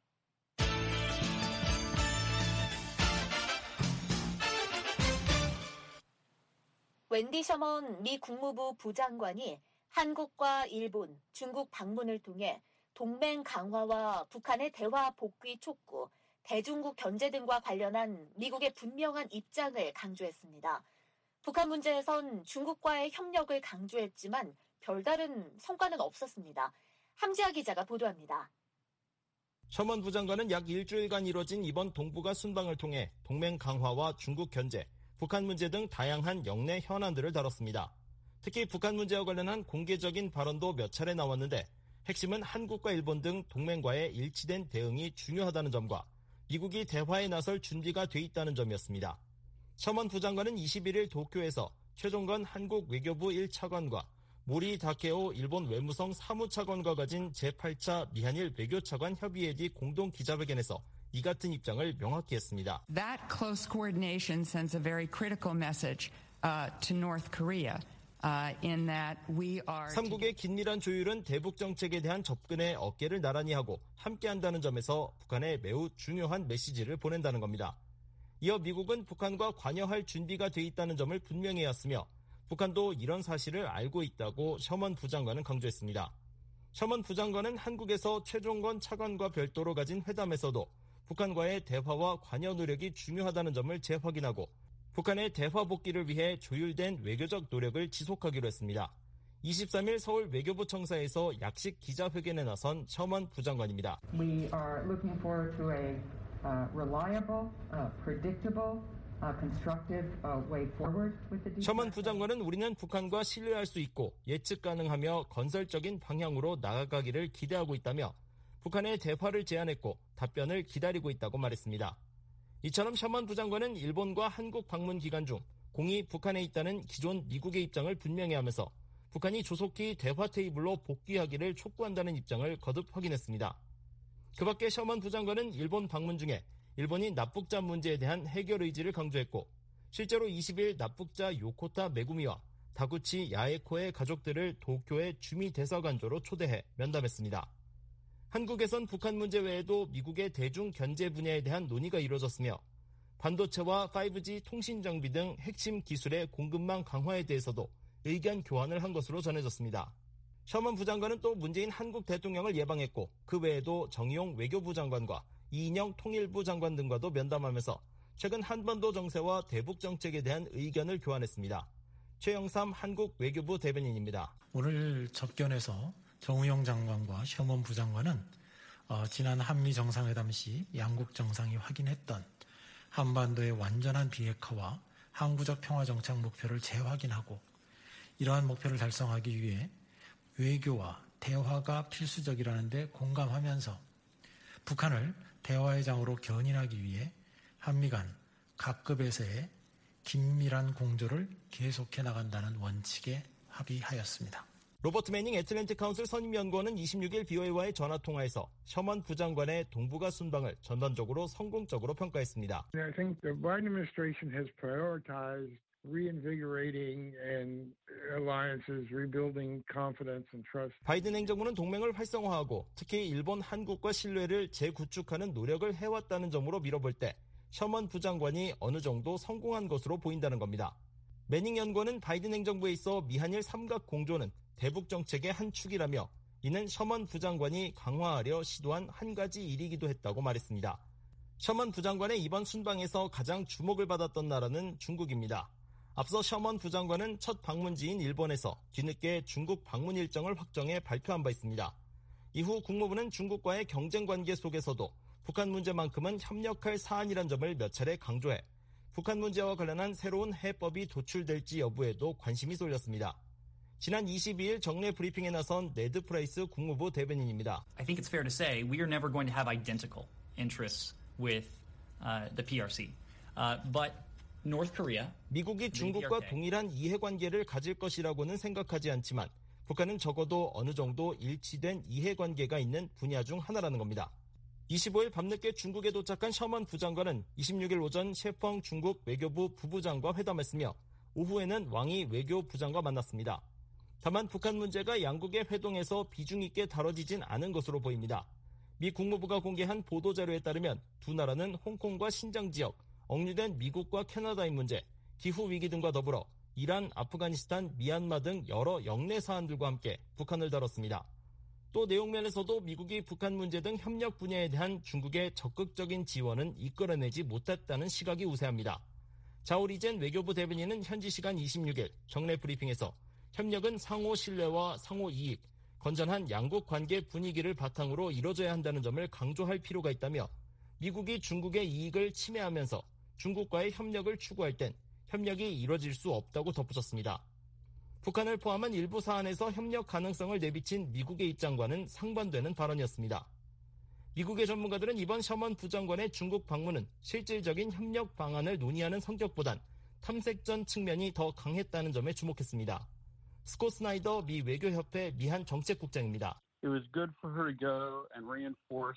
웬디 셔먼 미 국무부 부장관이 한국과 일본, 중국 방문을 통해 동맹 강화와 북한의 대화 복귀 촉구, 대중국 견제 등과 관련한 미국의 분명한 입장을 강조했습니다. 북한 문제에선 중국과의 협력을 강조했지만 별다른 성과는 없었습니다. 함지아 기자가 보도합니다. 셔먼 부장관은 약 일주일간 이뤄진 이번 동북아 순방을 통해 동맹 강화와 중국 견제, 북한 문제 등 다양한 영내 현안들을 다뤘습니다. 특히 북한 문제와 관련한 공개적인 발언도 몇 차례 나왔는데 핵심은 한국과 일본 등 동맹과의 일치된 대응이 중요하다는 점과 미국이 대화에 나설 준비가 돼 있다는 점이었습니다. 셔먼 부장관은 21일 도쿄에서 최종건 한국 외교부 1차관과 모리 다케오 일본 외무성 사무차관과 가진 제8차 미한일 외교차관 협의회 뒤 공동 기자회견에서 이 같은 입장을 명확히 했습니다. That close coordination sends a very critical message to North Korea. In that we are 삼국의 긴밀한 조율은 대북 정책에 대한 접근에 어깨를 나란히 하고 함께한다는 점에서 북한에 매우 중요한 메시지를 보낸다는 겁니다. 이어 미국은 북한과 관여할 준비가 돼 있다는 점을 분명히 해왔으며 북한도 이런 사실을 알고 있다고 셔먼 부장관은 강조했습니다. 셔먼 부장관은 한국에서 최종건 차관과 별도로 가진 회담에서도 북한과의 대화와 관여 노력이 중요하다는 점을 재확인하고 북한의 대화 복귀를 위해 조율된 외교적 노력을 지속하기로 했습니다. 23일 서울 외교부 청사에서 약식 기자회견에 나선 셔먼 부장관입니다. We are looking forward to a reliable, predictable, constructive way forward with the 셔먼 부장관은 우리는 북한과 신뢰할 수 있고 예측 가능하며 건설적인 방향으로 나아가기를 기대하고 있다며 북한의 대화를 제안했고 답변을 기다리고 있다고 말했습니다. 이처럼 셔먼 부장관은 일본과 한국 방문 기간 중 공이 북한에 있다는 기존 미국의 입장을 분명히 하면서 북한이 조속히 대화 테이블로 복귀하기를 촉구한다는 입장을 거듭 확인했습니다. 그 밖에 셔먼 부장관은 일본 방문 중에 일본이 납북자 문제에 대한 해결 의지를 강조했고 실제로 20일 납북자 요코타 메구미와 다구치 야에코의 가족들을 도쿄의 주미 대사관조로 초대해 면담했습니다. 한국에선 북한 문제 외에도 미국의 대중 견제 분야에 대한 논의가 이루어졌으며 반도체와 5G 통신 장비 등 핵심 기술의 공급망 강화에 대해서도 의견 교환을 한 것으로 전해졌습니다. 셔먼 부장관은 또 문재인 한국 대통령을 예방했고 그 외에도 정의용 외교부 장관과 이인영 통일부 장관 등과도 면담하면서 최근 한반도 정세와 대북 정책에 대한 의견을 교환했습니다. 최영삼 한국 외교부 대변인입니다. 오늘 접견에서 정의용 장관과 셔먼 부장관은 지난 한미 정상회담 시 양국 정상이 확인했던 한반도의 완전한 비핵화와 항구적 평화 정착 목표를 재확인하고 이러한 목표를 달성하기 위해 외교와 대화가 필수적이라는 데 공감하면서 북한을 대화의 장으로 견인하기 위해 한미 간 각급에서의 긴밀한 공조를 계속해 나간다는 원칙에 합의하였습니다. 로버트 매닝 애틀랜틱 카운슬 선임연구원은 26일 BOA와의 전화통화에서 셔먼 부장관의 동북아 순방을 전반적으로 성공적으로 평가했습니다. I think the Biden administration has prioritized reinvigorating and alliances, rebuilding confidence and trust. 바이든 행정부는 동맹을 활성화하고 특히 일본, 한국과 신뢰를 재구축하는 노력을 해왔다는 점으로 밀어볼 때 셔먼 부장관이 어느 정도 성공한 것으로 보인다는 겁니다. 매닝 연구원은 바이든 행정부에 있어 미한일 삼각 공조는 대북 정책의 한 축이라며 이는 셔먼 부장관이 강화하려 시도한 한 가지 일이기도 했다고 말했습니다. 셔먼 부장관의 이번 순방에서 가장 주목을 받았던 나라는 중국입니다. 앞서 셔먼 부장관은 첫 방문지인 일본에서 뒤늦게 중국 방문 일정을 확정해 발표한 바 있습니다. 이후 국무부는 중국과의 경쟁 관계 속에서도 북한 문제만큼은 협력할 사안이란 점을 몇 차례 강조해 북한 문제와 관련한 새로운 해법이 도출될지 여부에도 관심이 쏠렸습니다. 지난 22일 정례 브리핑에 나선 네드 프라이스 국무부 대변인입니다. I think it's fair to say we are never going to have identical interests with the PRC. But North Korea, 미국이 중국과 동일한 이해관계를 가질 것이라고는 생각하지 않지만 북한은 적어도 어느 정도 일치된 이해관계가 있는 분야 중 하나라는 겁니다. 25일 밤늦게 중국에 도착한 셔먼 부장관은 26일 오전 셰펑 중국 외교부 부부장과 회담했으며 오후에는 왕이 외교부장과 만났습니다. 다만 북한 문제가 양국의 회동에서 비중 있게 다뤄지진 않은 것으로 보입니다. 미 국무부가 공개한 보도자료에 따르면 두 나라는 홍콩과 신장 지역, 억류된 미국과 캐나다의 문제, 기후위기 등과 더불어 이란, 아프가니스탄, 미얀마 등 여러 영내 사안들과 함께 북한을 다뤘습니다. 또 내용면에서도 미국이 북한 문제 등 협력 분야에 대한 중국의 적극적인 지원은 이끌어내지 못했다는 시각이 우세합니다. 자오리젠 외교부 대변인은 현지 시간 26일 정례 브리핑에서 협력은 상호 신뢰와 상호 이익, 건전한 양국 관계 분위기를 바탕으로 이뤄져야 한다는 점을 강조할 필요가 있다며 미국이 중국의 이익을 침해하면서 중국과의 협력을 추구할 땐 협력이 이뤄질 수 없다고 덧붙였습니다. 북한을 포함한 일부 사안에서 협력 가능성을 내비친 미국의 입장과는 상반되는 발언이었습니다. 미국의 전문가들은 이번 셔먼 부장관의 중국 방문은 실질적인 협력 방안을 논의하는 성격보단 탐색전 측면이 더 강했다는 점에 주목했습니다. 스콧 스나이더 미 외교협회 미한 정책국장입니다. It was good for her to go and reinforce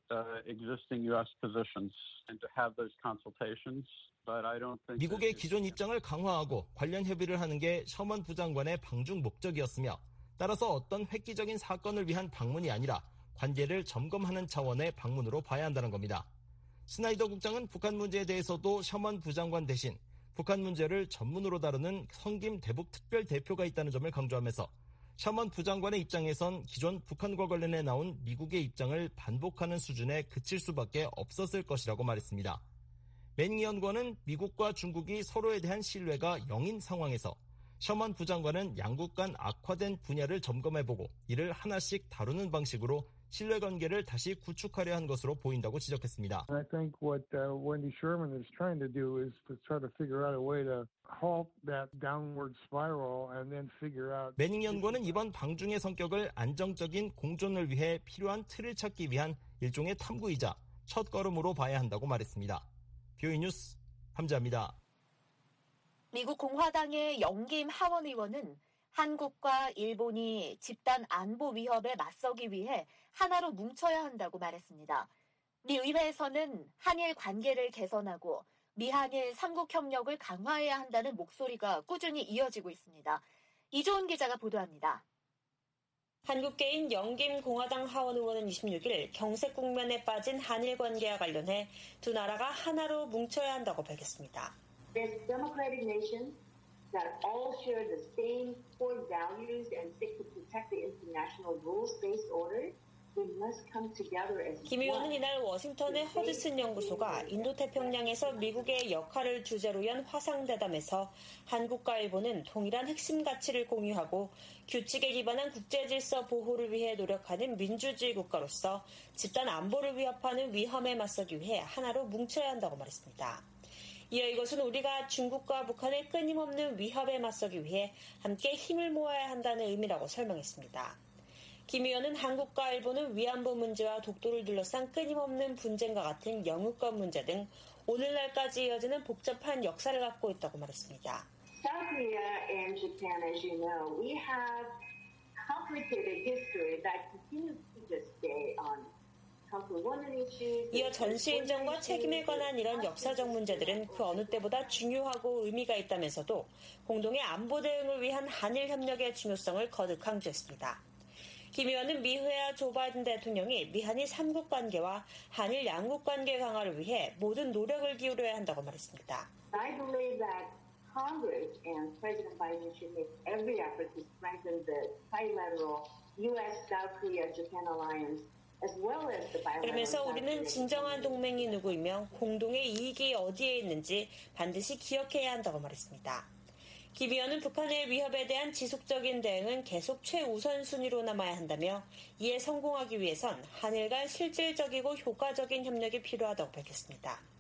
existing U.S. positions and to have those consultations. But I don't think 미국의 기존 입장을 강화하고 관련 협의를 하는 게 셔먼 부장관의 방중 목적이었으며 따라서 어떤 획기적인 사건을 위한 방문이 아니라 관계를 점검하는 차원의 방문으로 봐야 한다는 겁니다. 스나이더 국장은 북한 문제에 대해서도 셔먼 부장관 대신 북한 문제를 전문으로 다루는 성김 대북 특별 대표가 있다는 점을 강조하면서 셔먼 부장관의 입장에선 기존 북한과 관련해 나온 미국의 입장을 반복하는 수준에 그칠 수밖에 없었을 것이라고 말했습니다. 매닝 연구원은 미국과 중국이 서로에 대한 신뢰가 0인 상황에서 셔먼 부장관은 양국 간 악화된 분야를 점검해보고 이를 하나씩 다루는 방식으로 신뢰관계를 다시 구축하려 한 것으로 보인다고 지적했습니다. I think what Wendy Sherman is trying to do is to try to figure out a way to halt that downward spiral and then figure out. 매닝 연구원은 이번 방중의 성격을 안정적인 공존을 위해 필요한 틀을 찾기 위한 일종의 탐구이자 첫걸음으로 봐야 한다고 말했습니다. BOE 뉴스 함자입니다. 미국 공화당의 영김 하원 의원은 한국과 일본이 집단 안보 위협에 맞서기 위해 하나로 뭉쳐야 한다고 말했습니다. 미 의회에서는 한일 관계를 개선하고 미한일 3국 협력을 강화해야 한다는 목소리가 꾸준히 이어지고 있습니다. 이조은 기자가 보도합니다. 한국계인 영김 공화당 하원 의원은 26일 경색 국면에 빠진 한일 관계와 관련해 두 나라가 하나로 뭉쳐야 한다고 밝혔습니다. As democratic nations that all share the same core values and seek to protect the international rules-based order, we must come together as one. 김 의원은 이날 워싱턴의 허드슨 연구소가 인도태평양에서 미국의 역할을 주제로 연 화상대담에서 한국과 일본은 동일한 핵심 가치를 공유하고 규칙에 기반한 국제질서 보호를 위해 노력하는 민주주의 국가로서 집단 안보를 위협하는 위험에 맞서기 위해 하나로 뭉쳐야 한다고 말했습니다. 이어 이것은 우리가 중국과 북한의 끊임없는 위협에 맞서기 위해 함께 힘을 모아야 한다는 의미라고 설명했습니다. 김 의원은 한국과 일본은 위안부 문제와 독도를 둘러싼 끊임없는 분쟁과 같은 영유권 문제 등 오늘날까지 이어지는 복잡한 역사를 갖고 있다고 말했습니다. South Korea and Japan, as you know, we have complicated history that continues to this day on. 이어 전시인정과 책임에 관한 이런 역사적 문제들은 그 어느 때보다 중요하고 의미가 있다면서도 공동의 안보 대응을 위한 한일 협력의 중요성을 거듭 강조했습니다. 김 의원은 미 회와 조 바이든 대통령이 미한일 3국 관계와 한일 양국 관계 강화를 위해 모든 노력을 기울여야 한다고 말했습니다. I believe that Congress and President Biden should make every effort to strengthen the trilateral U.S.-South Korea-Japan alliance. 그러면서 우리는 진정한 동맹이 누구이며 공동의 이익이 어디에 있는지 반드시 기억해야 한다고 말했습니다. 김 의원은 북한의 위협에 대한 지속적인 대응은 계속 최우선순위로 남아야 한다며 이에 성공하기 위해선 한일 간 실질적이고 효과적인 협력이 필요하다고 밝혔습니다.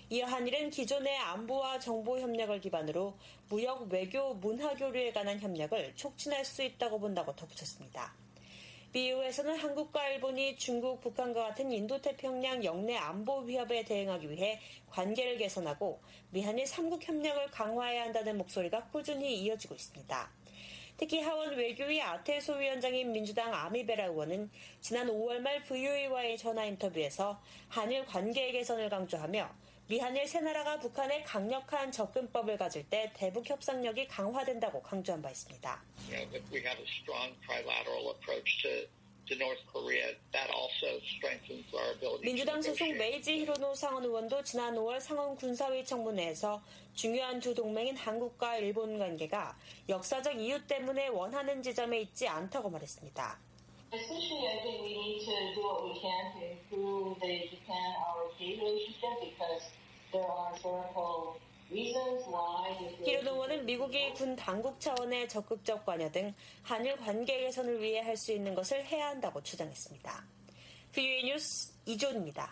이러한 일은 기존의 안보와 정보 협력을 기반으로 무역, 외교, 문화 교류에 관한 협력을 촉진할 수 있다고 본다고 덧붙였습니다. BO에서는 한국과 일본이 중국, 북한과 같은 인도태평양 영내 안보 위협에 대응하기 위해 관계를 개선하고 미한일 3국 협력을 강화해야 한다는 목소리가 꾸준히 이어지고 있습니다. 특히 하원 외교위 아테소 위원장인 민주당 아미베라 의원은 지난 5월 말 VOA와의 전화 인터뷰에서 한일 관계 개선을 강조하며 미한일 세 나라가 북한에 강력한 접근법을 가질 때 대북 협상력이 강화된다고 강조한 바 있습니다. If we have a strong trilateral approach to North Korea, that also strengthens our ability. 민주당 소속 메이지 히로노 상원 의원도 지난 5월 상원 군사위 청문회에서 중요한 두 동맹인 한국과 일본 관계가 역사적 이유 때문에 원하는 지점에 있지 않다고 말했습니다. Essentially, I think we need to do what we can to improve the Japan-ROK relationship because there are historical reasons why. 히로노 의원은 미국이 군 당국 차원의 적극적 관여 등 한일 관계 개선을 위해 할 수 있는 것을 해야 한다고 주장했습니다. VOA 뉴스 이존입니다.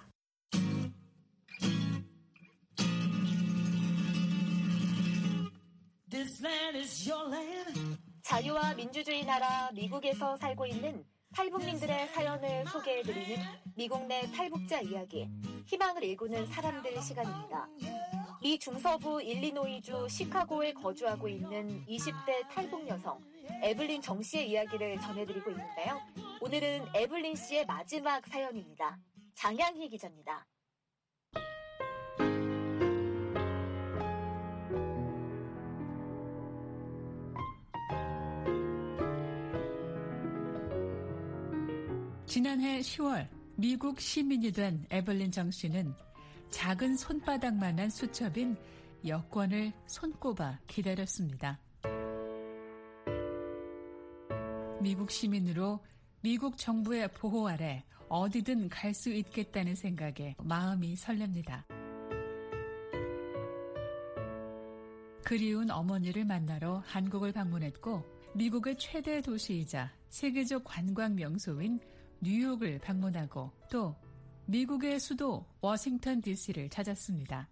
자유와 민주주의 나라 미국에서 살고 있는 탈북민들의 사연을 소개해드리는 미국 내 탈북자 이야기, 희망을 일구는 사람들 시간입니다. 미 중서부 일리노이주 시카고에 거주하고 있는 20대 탈북 여성 에블린 정 씨의 이야기를 전해드리고 있는데요. 오늘은 에블린 씨의 마지막 사연입니다. 장양희 기자입니다. 지난해 10월 미국 시민이 된 에블린 정 씨는 작은 손바닥만한 수첩인 여권을 손꼽아 기다렸습니다. 미국 시민으로 미국 정부의 보호 아래 어디든 갈 수 있겠다는 생각에 마음이 설렙니다. 그리운 어머니를 만나러 한국을 방문했고 미국의 최대 도시이자 세계적 관광 명소인 뉴욕을 방문하고 또 미국의 수도 워싱턴 DC를 찾았습니다.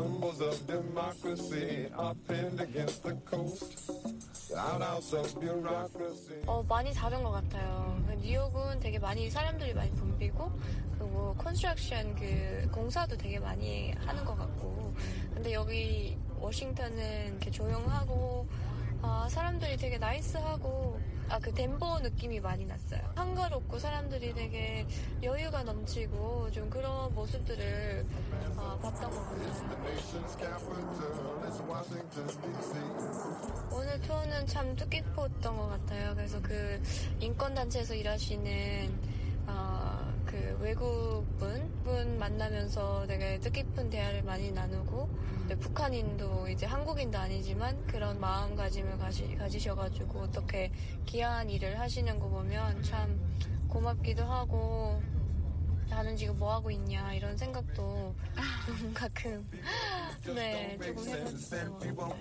많이 다른 것 같아요. 뉴욕은 되게 많이 사람들이 많이 붐비고 그리고 컨스트럭션 공사도 되게 많이 하는 것 같고 근데 여기 워싱턴은 이렇게 조용하고 사람들이 되게 나이스하고 그 덴버 느낌이 많이 났어요. 한가롭고 사람들이 되게 여유가 넘치고 좀 그런 모습들을 봤던 것 같아요. 오늘 투어는 참 뜻깊었던 것 같아요. 그래서 그 인권단체에서 일하시는 그 외국분 만나면서 되게 뜻깊은 대화를 많이 나누고 북한인도 이제 한국인도 아니지만 그런 마음가짐을 가지셔가지고 어떻게 귀한 일을 하시는 거 보면 참 고맙기도 하고 나는 지금 뭐 하고 있냐 이런 생각도 좀 가끔 조금 해봤어요.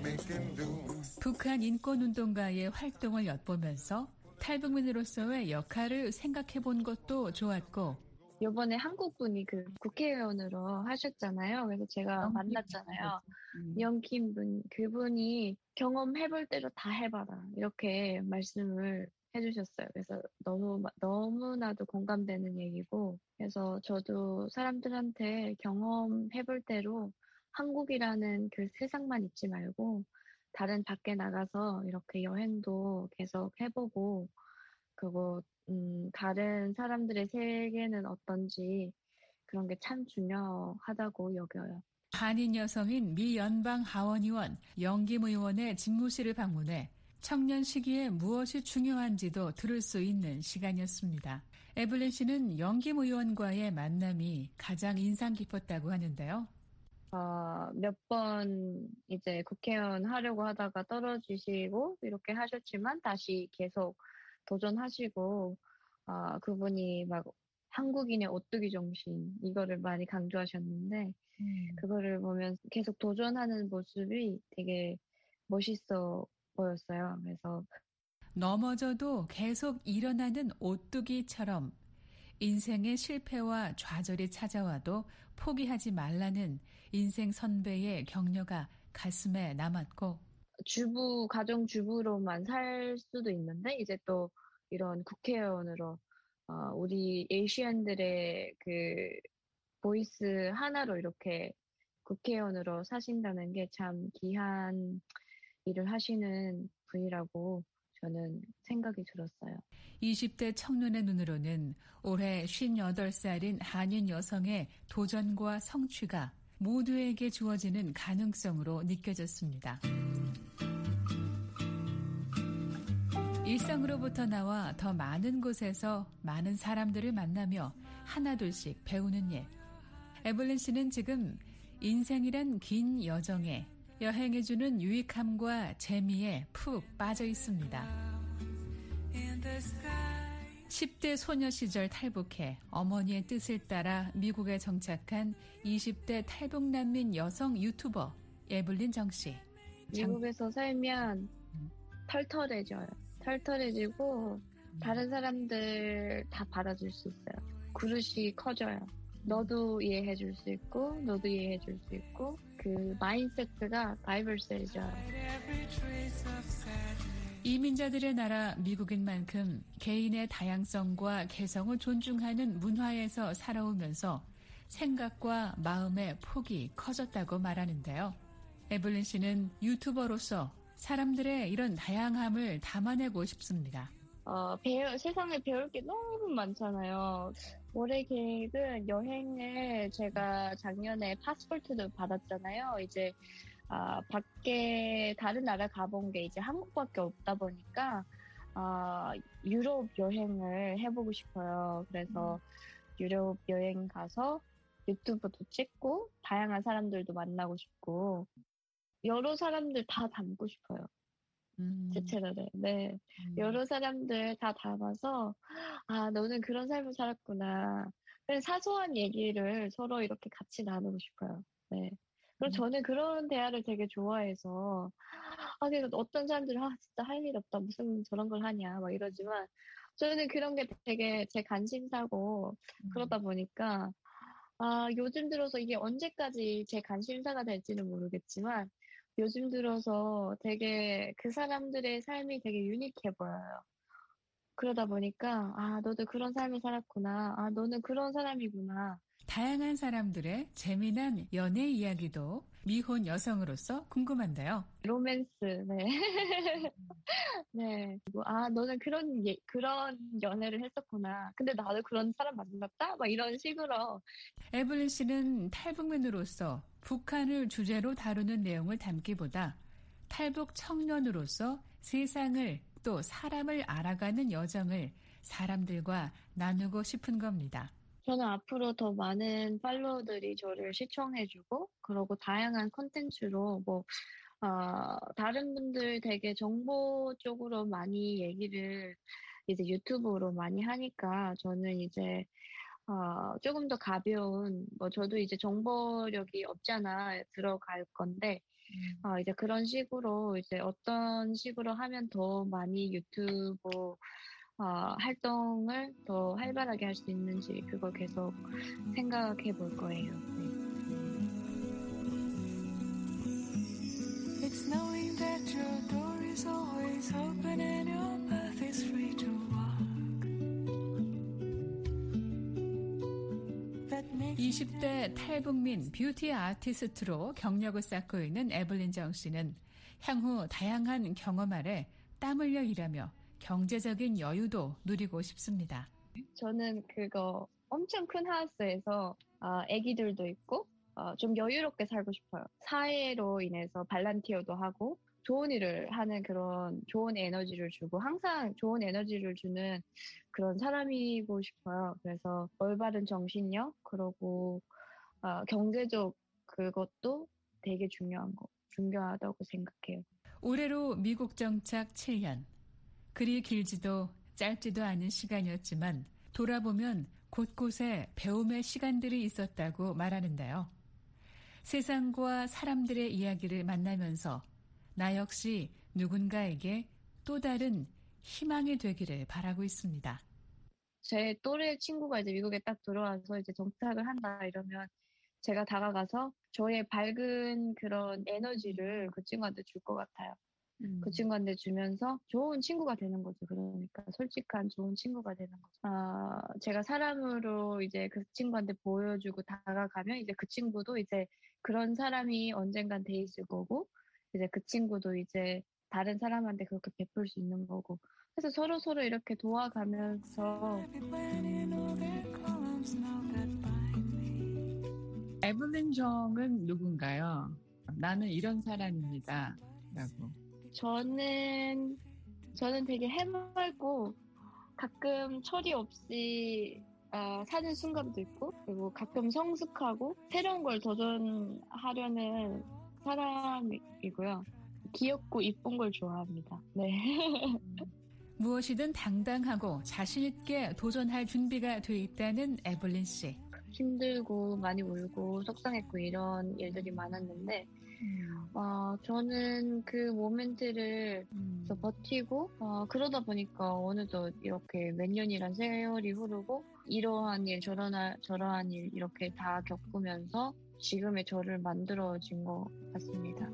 북한 인권운동가의 활동을 엿보면서 탈북민으로서의 역할을 생각해본 것도 좋았고 이번에 한국분이 국회의원으로 하셨잖아요. 그래서 제가 만났잖아요. 영킴 분, 그분이 경험해볼 대로 다 해봐라 이렇게 말씀을 해주셨어요. 그래서 너무나도 공감되는 얘기고 그래서 저도 사람들한테 경험해볼 대로 한국이라는 그 세상만 있지 말고 다른 밖에 나가서 이렇게 여행도 계속 해보고 그리고 다른 사람들의 세계는 어떤지 그런 게 참 중요하다고 여겨요. 한인 여성인 미 연방 하원의원 영김 의원의 집무실을 방문해 청년 시기에 무엇이 중요한지도 들을 수 있는 시간이었습니다. 에블린 씨는 영김 의원과의 만남이 가장 인상 깊었다고 하는데요. 몇 번 이제 국회의원 하려고 하다가 떨어지시고 이렇게 하셨지만 다시 계속 도전하시고 그분이 막 한국인의 오뚜기 정신 이거를 많이 강조하셨는데 그거를 보면 계속 도전하는 모습이 되게 멋있어 보였어요. 그래서 넘어져도 계속 일어나는 오뚜기처럼 인생의 실패와 좌절이 찾아와도 포기하지 말라는 인생 선배의 격려가 가슴에 남았고 가정주부로만 살 수도 있는데 이제 또 이런 국회의원으로 우리 에이시안들의 그 보이스 하나로 이렇게 국회의원으로 사신다는 게 참 귀한 일을 하시는 분이라고 저는 생각이 들었어요. 20대 청년의 눈으로는 올해 58살인 한인 여성의 도전과 성취가 모두에게 주어지는 가능성으로 느껴졌습니다. 일상으로부터 나와 더 많은 곳에서 많은 사람들을 만나며 하나둘씩 배우는 일. 에블린 씨는 지금 인생이란 긴 여정에 여행해주는 유익함과 재미에 푹 빠져 있습니다. 10대 소녀 시절 탈북해 어머니의 뜻을 따라 미국에 정착한 20대 탈북난민 여성 유튜버 에블린 정 씨. 미국에서 살면 털털해져요. 털털해지고 다른 사람들 다 받아줄 수 있어요. 그릇이 커져요. 너도 이해해줄 수 있고 너도 이해해줄 수 있고 그 마인드세트가 다이버스해져요. 이민자들의 나라 미국인 만큼 개인의 다양성과 개성을 존중하는 문화에서 살아오면서 생각과 마음의 폭이 커졌다고 말하는데요. 에블린 씨는 유튜버로서 사람들의 이런 다양함을 담아내고 싶습니다. 세상에 배울 게 너무 많잖아요. 올해 계획은 여행을 제가 작년에 파스포트도 받았잖아요. 이제 밖에 다른 나라 가본 게 이제 한국밖에 없다 보니까 유럽 여행을 해보고 싶어요. 그래서 유럽 여행 가서 유튜브도 찍고 다양한 사람들도 만나고 싶고 여러 사람들 다 담고 싶어요. 제 채널에. 네. 여러 사람들 다 담아서 너는 그런 삶을 살았구나. 그런 사소한 얘기를 서로 이렇게 같이 나누고 싶어요. 네. 그리고 저는 그런 대화를 되게 좋아해서 근데 어떤 사람들은 진짜 할 일 없다. 무슨 저런 걸 하냐 막 이러지만 저는 그런 게 되게 제 관심사고 그러다 보니까 요즘 들어서 이게 언제까지 제 관심사가 될지는 모르겠지만 요즘 들어서 되게 그 사람들의 삶이 되게 유니크해 보여요. 그러다 보니까 너도 그런 삶을 살았구나. 너는 그런 사람이구나. 다양한 사람들의 재미난 연애 이야기도 미혼 여성으로서 궁금한데요. 로맨스, 네. 네. 너는 그런 연애를 했었구나. 근데 나도 그런 사람 만났다? 막 이런 식으로. 에블린 씨는 탈북민으로서 북한을 주제로 다루는 내용을 담기보다 탈북 청년으로서 세상을 또 사람을 알아가는 여정을 사람들과 나누고 싶은 겁니다. 저는 앞으로 더 많은 팔로워들이 저를 시청해주고, 그리고 다양한 콘텐츠로 다른 분들 되게 정보 쪽으로 많이 얘기를 이제 유튜브로 많이 하니까 저는 이제 조금 더 가벼운, 저도 이제 정보력이 없잖아, 들어갈 건데, 이제 그런 식으로 이제 어떤 식으로 하면 더 많이 유튜브 활동을 더 활발하게 할 수 있는지 그걸 계속 생각해 볼 거예요. 네. It's knowing that your door is always open and your path is free to walk. 20대 탈북민 뷰티 아티스트로 경력을 쌓고 있는 에블린 정 씨는 향후 다양한 경험 아래 땀 흘려 일하며 경제적인 여유도 누리고 싶습니다. 저는 그거 엄청 큰 하우스에서 아기들도 있고 좀 여유롭게 살고 싶어요. 사회로 인해서 발란티어도 하고 좋은 일을 하는 그런 좋은 에너지를 주고 항상 좋은 에너지를 주는 그런 사람이고 싶어요. 그래서 올바른 정신력 그리고 경제적 그것도 되게 중요하다고 생각해요. 올해로 미국 정착 7년. 그리 길지도 짧지도 않은 시간이었지만 돌아보면 곳곳에 배움의 시간들이 있었다고 말하는데요. 세상과 사람들의 이야기를 만나면서 나 역시 누군가에게 또 다른 희망이 되기를 바라고 있습니다. 제 또래 친구가 이제 미국에 딱 들어와서 이제 정착을 한다 이러면 제가 다가가서 저의 밝은 그런 에너지를 그 친구한테 줄 것 같아요. 그 친구한테 주면서 좋은 친구가 되는 거죠. 그러니까 솔직한 좋은 친구가 되는 거죠. 제가 사람으로 이제 그 친구한테 보여주고 다가가면 이제 그 친구도 이제 그런 사람이 언젠간 돼 있을 거고, 이제 그 친구도 이제 다른 사람한테 그렇게 베풀 수 있는 거고. 그래서 서로 이렇게 도와가면서 에블린 정은 누군가요? 나는 이런 사람입니다. 라고. 저는 되게 해맑고 가끔 철이 없이 사는 순간도 있고, 그리고 가끔 성숙하고 새로운 걸 도전하려는 사람이고요. 귀엽고 이쁜 걸 좋아합니다. 네. 무엇이든 당당하고 자신 있게 도전할 준비가 돼 있다는 에블린 씨. 힘들고 많이 울고 속상했고 이런 일들이 많았는데 저는 그 모멘트를 버티고 그러다 보니까 어느덧 이렇게 몇 년이란 세월이 흐르고 이러한 일 저러한 일 이렇게 다 겪으면서 지금의 저를 만들어진 것 같습니다.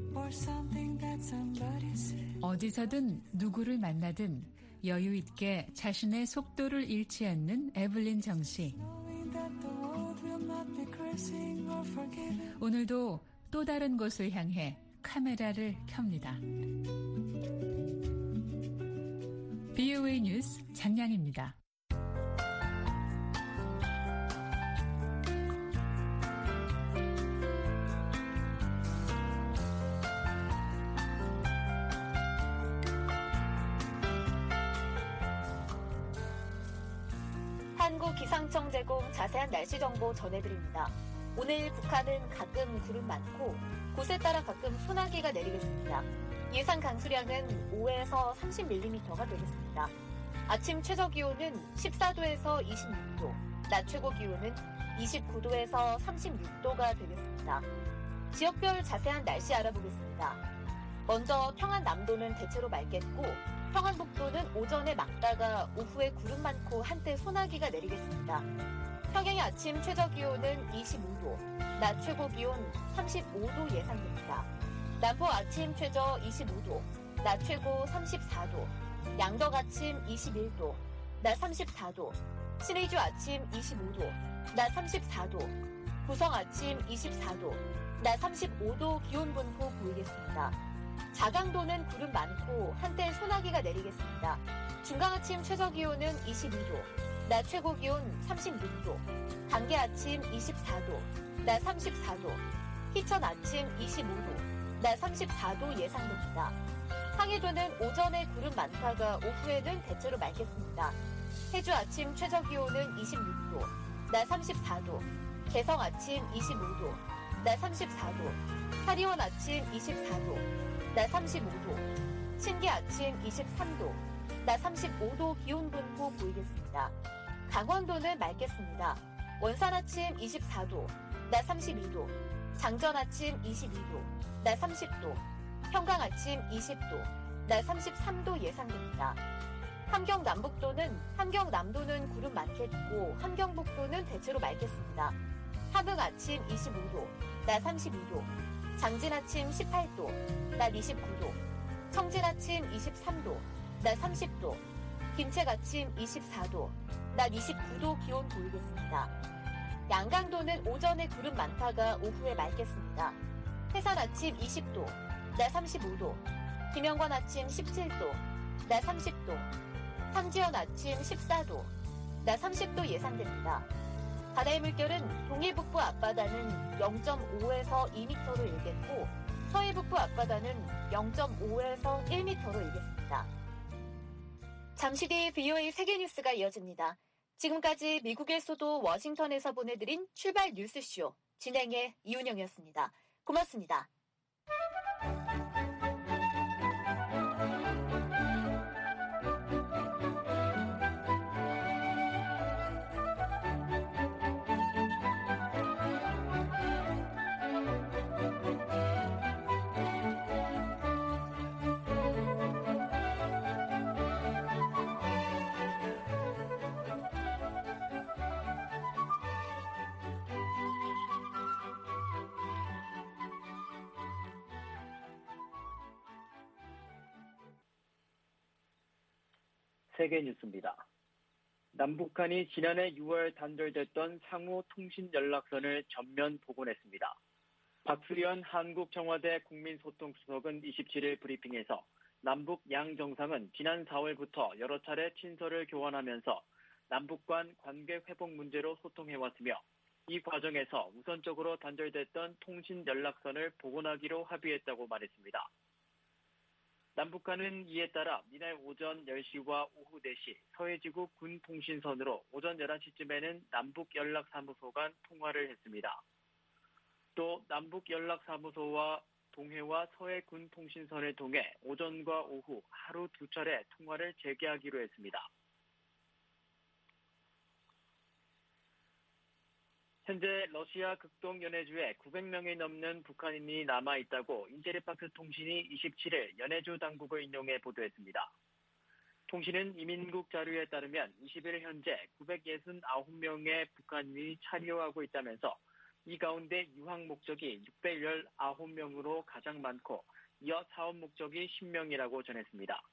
어디서든 누구를 만나든 여유 있게 자신의 속도를 잃지 않는 에블린 정 씨. 오늘도 또 다른 곳을 향해 카메라를 켭니다. BOA 뉴스 장량입니다. 한국기상청 제공 자세한 날씨 정보 전해드립니다. 오늘 북한은 가끔 구름 많고 곳에 따라 가끔 소나기가 내리겠습니다. 예상 강수량은 5에서 30mm가 되겠습니다. 아침 최저기온은 14도에서 26도, 낮 최고기온은 29도에서 36도가 되겠습니다. 지역별 자세한 날씨 알아보겠습니다. 먼저 평안남도는 대체로 맑겠고 평안북도는 오전에 맑다가 오후에 구름 많고 한때 소나기가 내리겠습니다. 평양의 아침 최저기온은 25도, 낮 최고기온 35도 예상됩니다. 남포 아침 최저 25도, 낮 최고 34도, 양덕 아침 21도, 낮 34도, 신의주 아침 25도, 낮 34도, 구성 아침 24도, 낮 35도 기온 분포 보이겠습니다. 자강도는 구름 많고 한때 소나기가 내리겠습니다. 중강 아침 최저기온은 22도, 낮 최고기온 36도, 단계 아침 24도, 낮 34도, 희천 아침 25도, 낮 34도 예상됩니다. 항해도는 오전에 구름 많다가 오후에는 대체로 맑겠습니다. 해주 아침 최저기온은 26도, 낮 34도, 개성 아침 25도, 낮 34도, 사리원 아침 24도, 낮 35도, 신기 아침 23도, 낮 35도 기온 분포 보이겠습니다. 강원도는 맑겠습니다. 원산 아침 24도, 낮 32도, 장전 아침 22도, 낮 30도, 평강 아침 20도, 낮 33도 예상됩니다. 함경남도는 구름 많겠고 함경북도는 대체로 맑겠습니다. 함흥 아침 25도, 낮 32도, 장진 아침 18도, 낮 29도, 청진 아침 23도, 낮 30도, 김책 아침 24도, 낮 29도 기온 보이겠습니다. 양강도는 오전에 구름 많다가 오후에 맑겠습니다. 해산 아침 20도, 낮 35도, 김영관 아침 17도, 낮 30도, 삼지연 아침 14도, 낮 30도 예상됩니다. 바다의 물결은 동해북부 앞바다는 0.5에서 2m로 일겠고 서해북부 앞바다는 0.5에서 1m로 일겠습니다. 잠시 뒤 BOA 세계뉴스가 이어집니다. 지금까지 미국의 수도 워싱턴에서 보내드린 출발 뉴스쇼 진행의 이은영이었습니다. 고맙습니다. 세계뉴스입니다. 남북한이 지난해 6월 단절됐던 상호 통신 연락선을 전면 복원했습니다. 박수련 한국 청와대 국민소통수석은 27일 브리핑에서 남북 양 정상은 지난 4월부터 여러 차례 친서를 교환하면서 남북 간 관계 회복 문제로 소통해왔으며 이 과정에서 우선적으로 단절됐던 통신 연락선을 복원하기로 합의했다고 말했습니다. 남북한은 이에 따라 이날 오전 10시와 오후 4시 서해지구 군통신선으로 오전 11시쯤에는 남북연락사무소 간 통화를 했습니다. 또 남북연락사무소와 동해와 서해 군통신선을 통해 오전과 오후 하루 2차례 통화를 재개하기로 했습니다. 현재 러시아 극동 연해주에 900명이 넘는 북한인이 남아있다고 인테리팍스 통신이 27일 연해주 당국을 인용해 보도했습니다. 통신은 이민국 자료에 따르면 20일 현재 969명의 북한인이 체류하고 있다면서 이 가운데 유학 목적이 619명으로 가장 많고 이어 사업 목적이 10명이라고 전했습니다.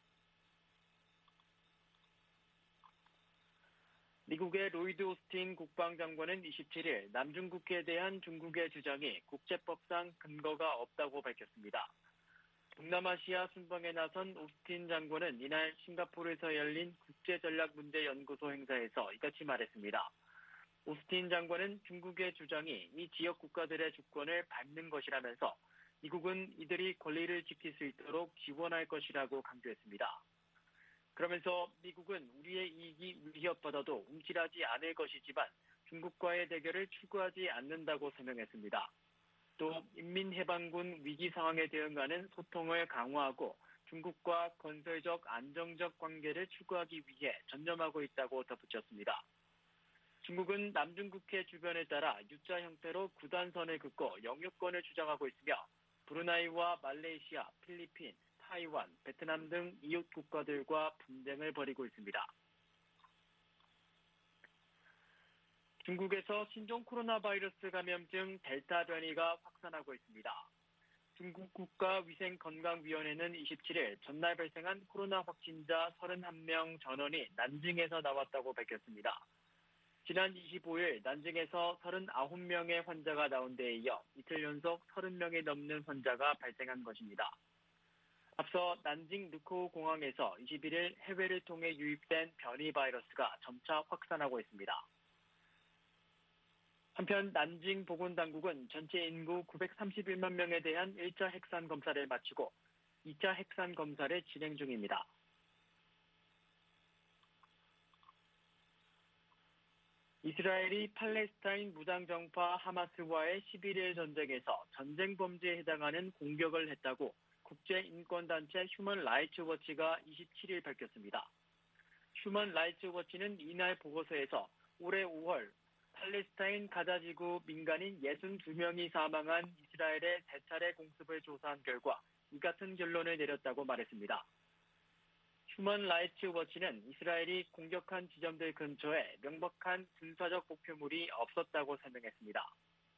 미국의 로이드 오스틴 국방장관은 27일 남중국해에 대한 중국의 주장이 국제법상 근거가 없다고 밝혔습니다. 동남아시아 순방에 나선 오스틴 장관은 이날 싱가포르에서 열린 국제전략문제연구소 행사에서 이같이 말했습니다. 오스틴 장관은 중국의 주장이 이 지역 국가들의 주권을 밟는 것이라면서 미국은 이들이 권리를 지킬 수 있도록 지원할 것이라고 강조했습니다. 그러면서 미국은 우리의 이익이 위협받아도 움찔하지 않을 것이지만 중국과의 대결을 추구하지 않는다고 설명했습니다. 또 인민해방군 위기 상황에 대응하는 소통을 강화하고 중국과 건설적 안정적 관계를 추구하기 위해 전념하고 있다고 덧붙였습니다. 중국은 남중국해 주변에 따라 U자 형태로 구단선을 긋고 영유권을 주장하고 있으며 브루나이와 말레이시아, 필리핀, 타이완, 베트남 등 이웃 국가들과 분쟁을 벌이고 있습니다. 중국에서 신종 코로나 바이러스 감염증 델타 변이가 확산하고 있습니다. 중국 국가위생건강위원회는 27일 전날 발생한 코로나 확진자 31명 전원이 난징에서 나왔다고 밝혔습니다. 지난 25일 난징에서 39명의 환자가 나온 데에 이어 이틀 연속 30명이 넘는 환자가 발생한 것입니다. 앞서 난징 누코우 공항에서 21일 해외를 통해 유입된 변이 바이러스가 점차 확산하고 있습니다. 한편 난징 보건당국은 전체 인구 931만 명에 대한 1차 핵산 검사를 마치고 2차 핵산 검사를 진행 중입니다. 이스라엘이 팔레스타인 무장정파 하마스와의 11일 전쟁에서 전쟁 범죄에 해당하는 공격을 했다고 국제인권단체 휴먼 라이츠 워치가 27일 밝혔습니다. 휴먼 라이츠 워치는 이날 보고서에서 올해 5월 팔레스타인 가자지구 민간인 62명이 사망한 이스라엘의 3차례 공습을 조사한 결과 이 같은 결론을 내렸다고 말했습니다. 휴먼 라이츠 워치는 이스라엘이 공격한 지점들 근처에 명백한 군사적 목표물이 없었다고 설명했습니다.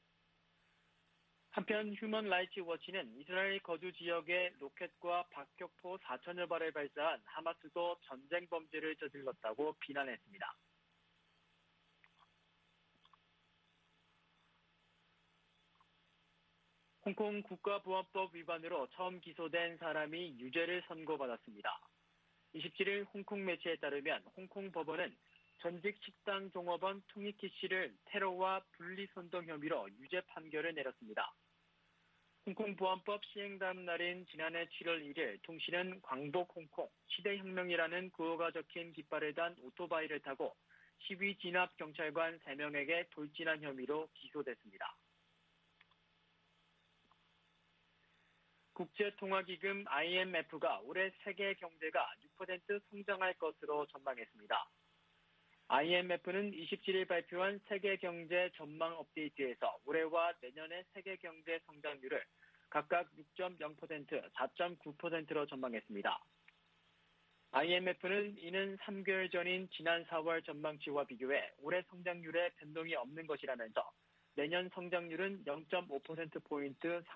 한편 휴먼 라이츠 워치는 이스라엘 거주 지역에 로켓과 박격포 4천여 발을 발사한 하마스도 전쟁 범죄를 저질렀다고 비난했습니다. 홍콩 국가보안법 위반으로 처음 기소된 사람이 유죄를 선고받았습니다. 27일 홍콩 매체에 따르면 홍콩 법원은 전직 식당 종업원 퉁이키 씨를 테러와 분리선동 혐의로 유죄 판결을 내렸습니다. 홍콩 보안법 시행 다음 날인 지난해 7월 1일 퉁 씨는 광복 홍콩 시대혁명이라는 구호가 적힌 깃발을 단 오토바이를 타고 시위 진압 경찰관 3명에게 돌진한 혐의로 기소됐습니다. 국제통화기금 IMF가 올해 세계 경제가 6% 성장할 것으로 전망했습니다. IMF는 27일 발표한 세계 경제 전망 업데이트에서 올해와 내년의 세계 경제 성장률을 각각 6.0%, 4.9%로 전망했습니다. IMF는 이는 3개월 전인 지난 4월 전망치와 비교해 올해 성장률에 변동이 없는 것이라면서 내년 성장률은 0.5%포인트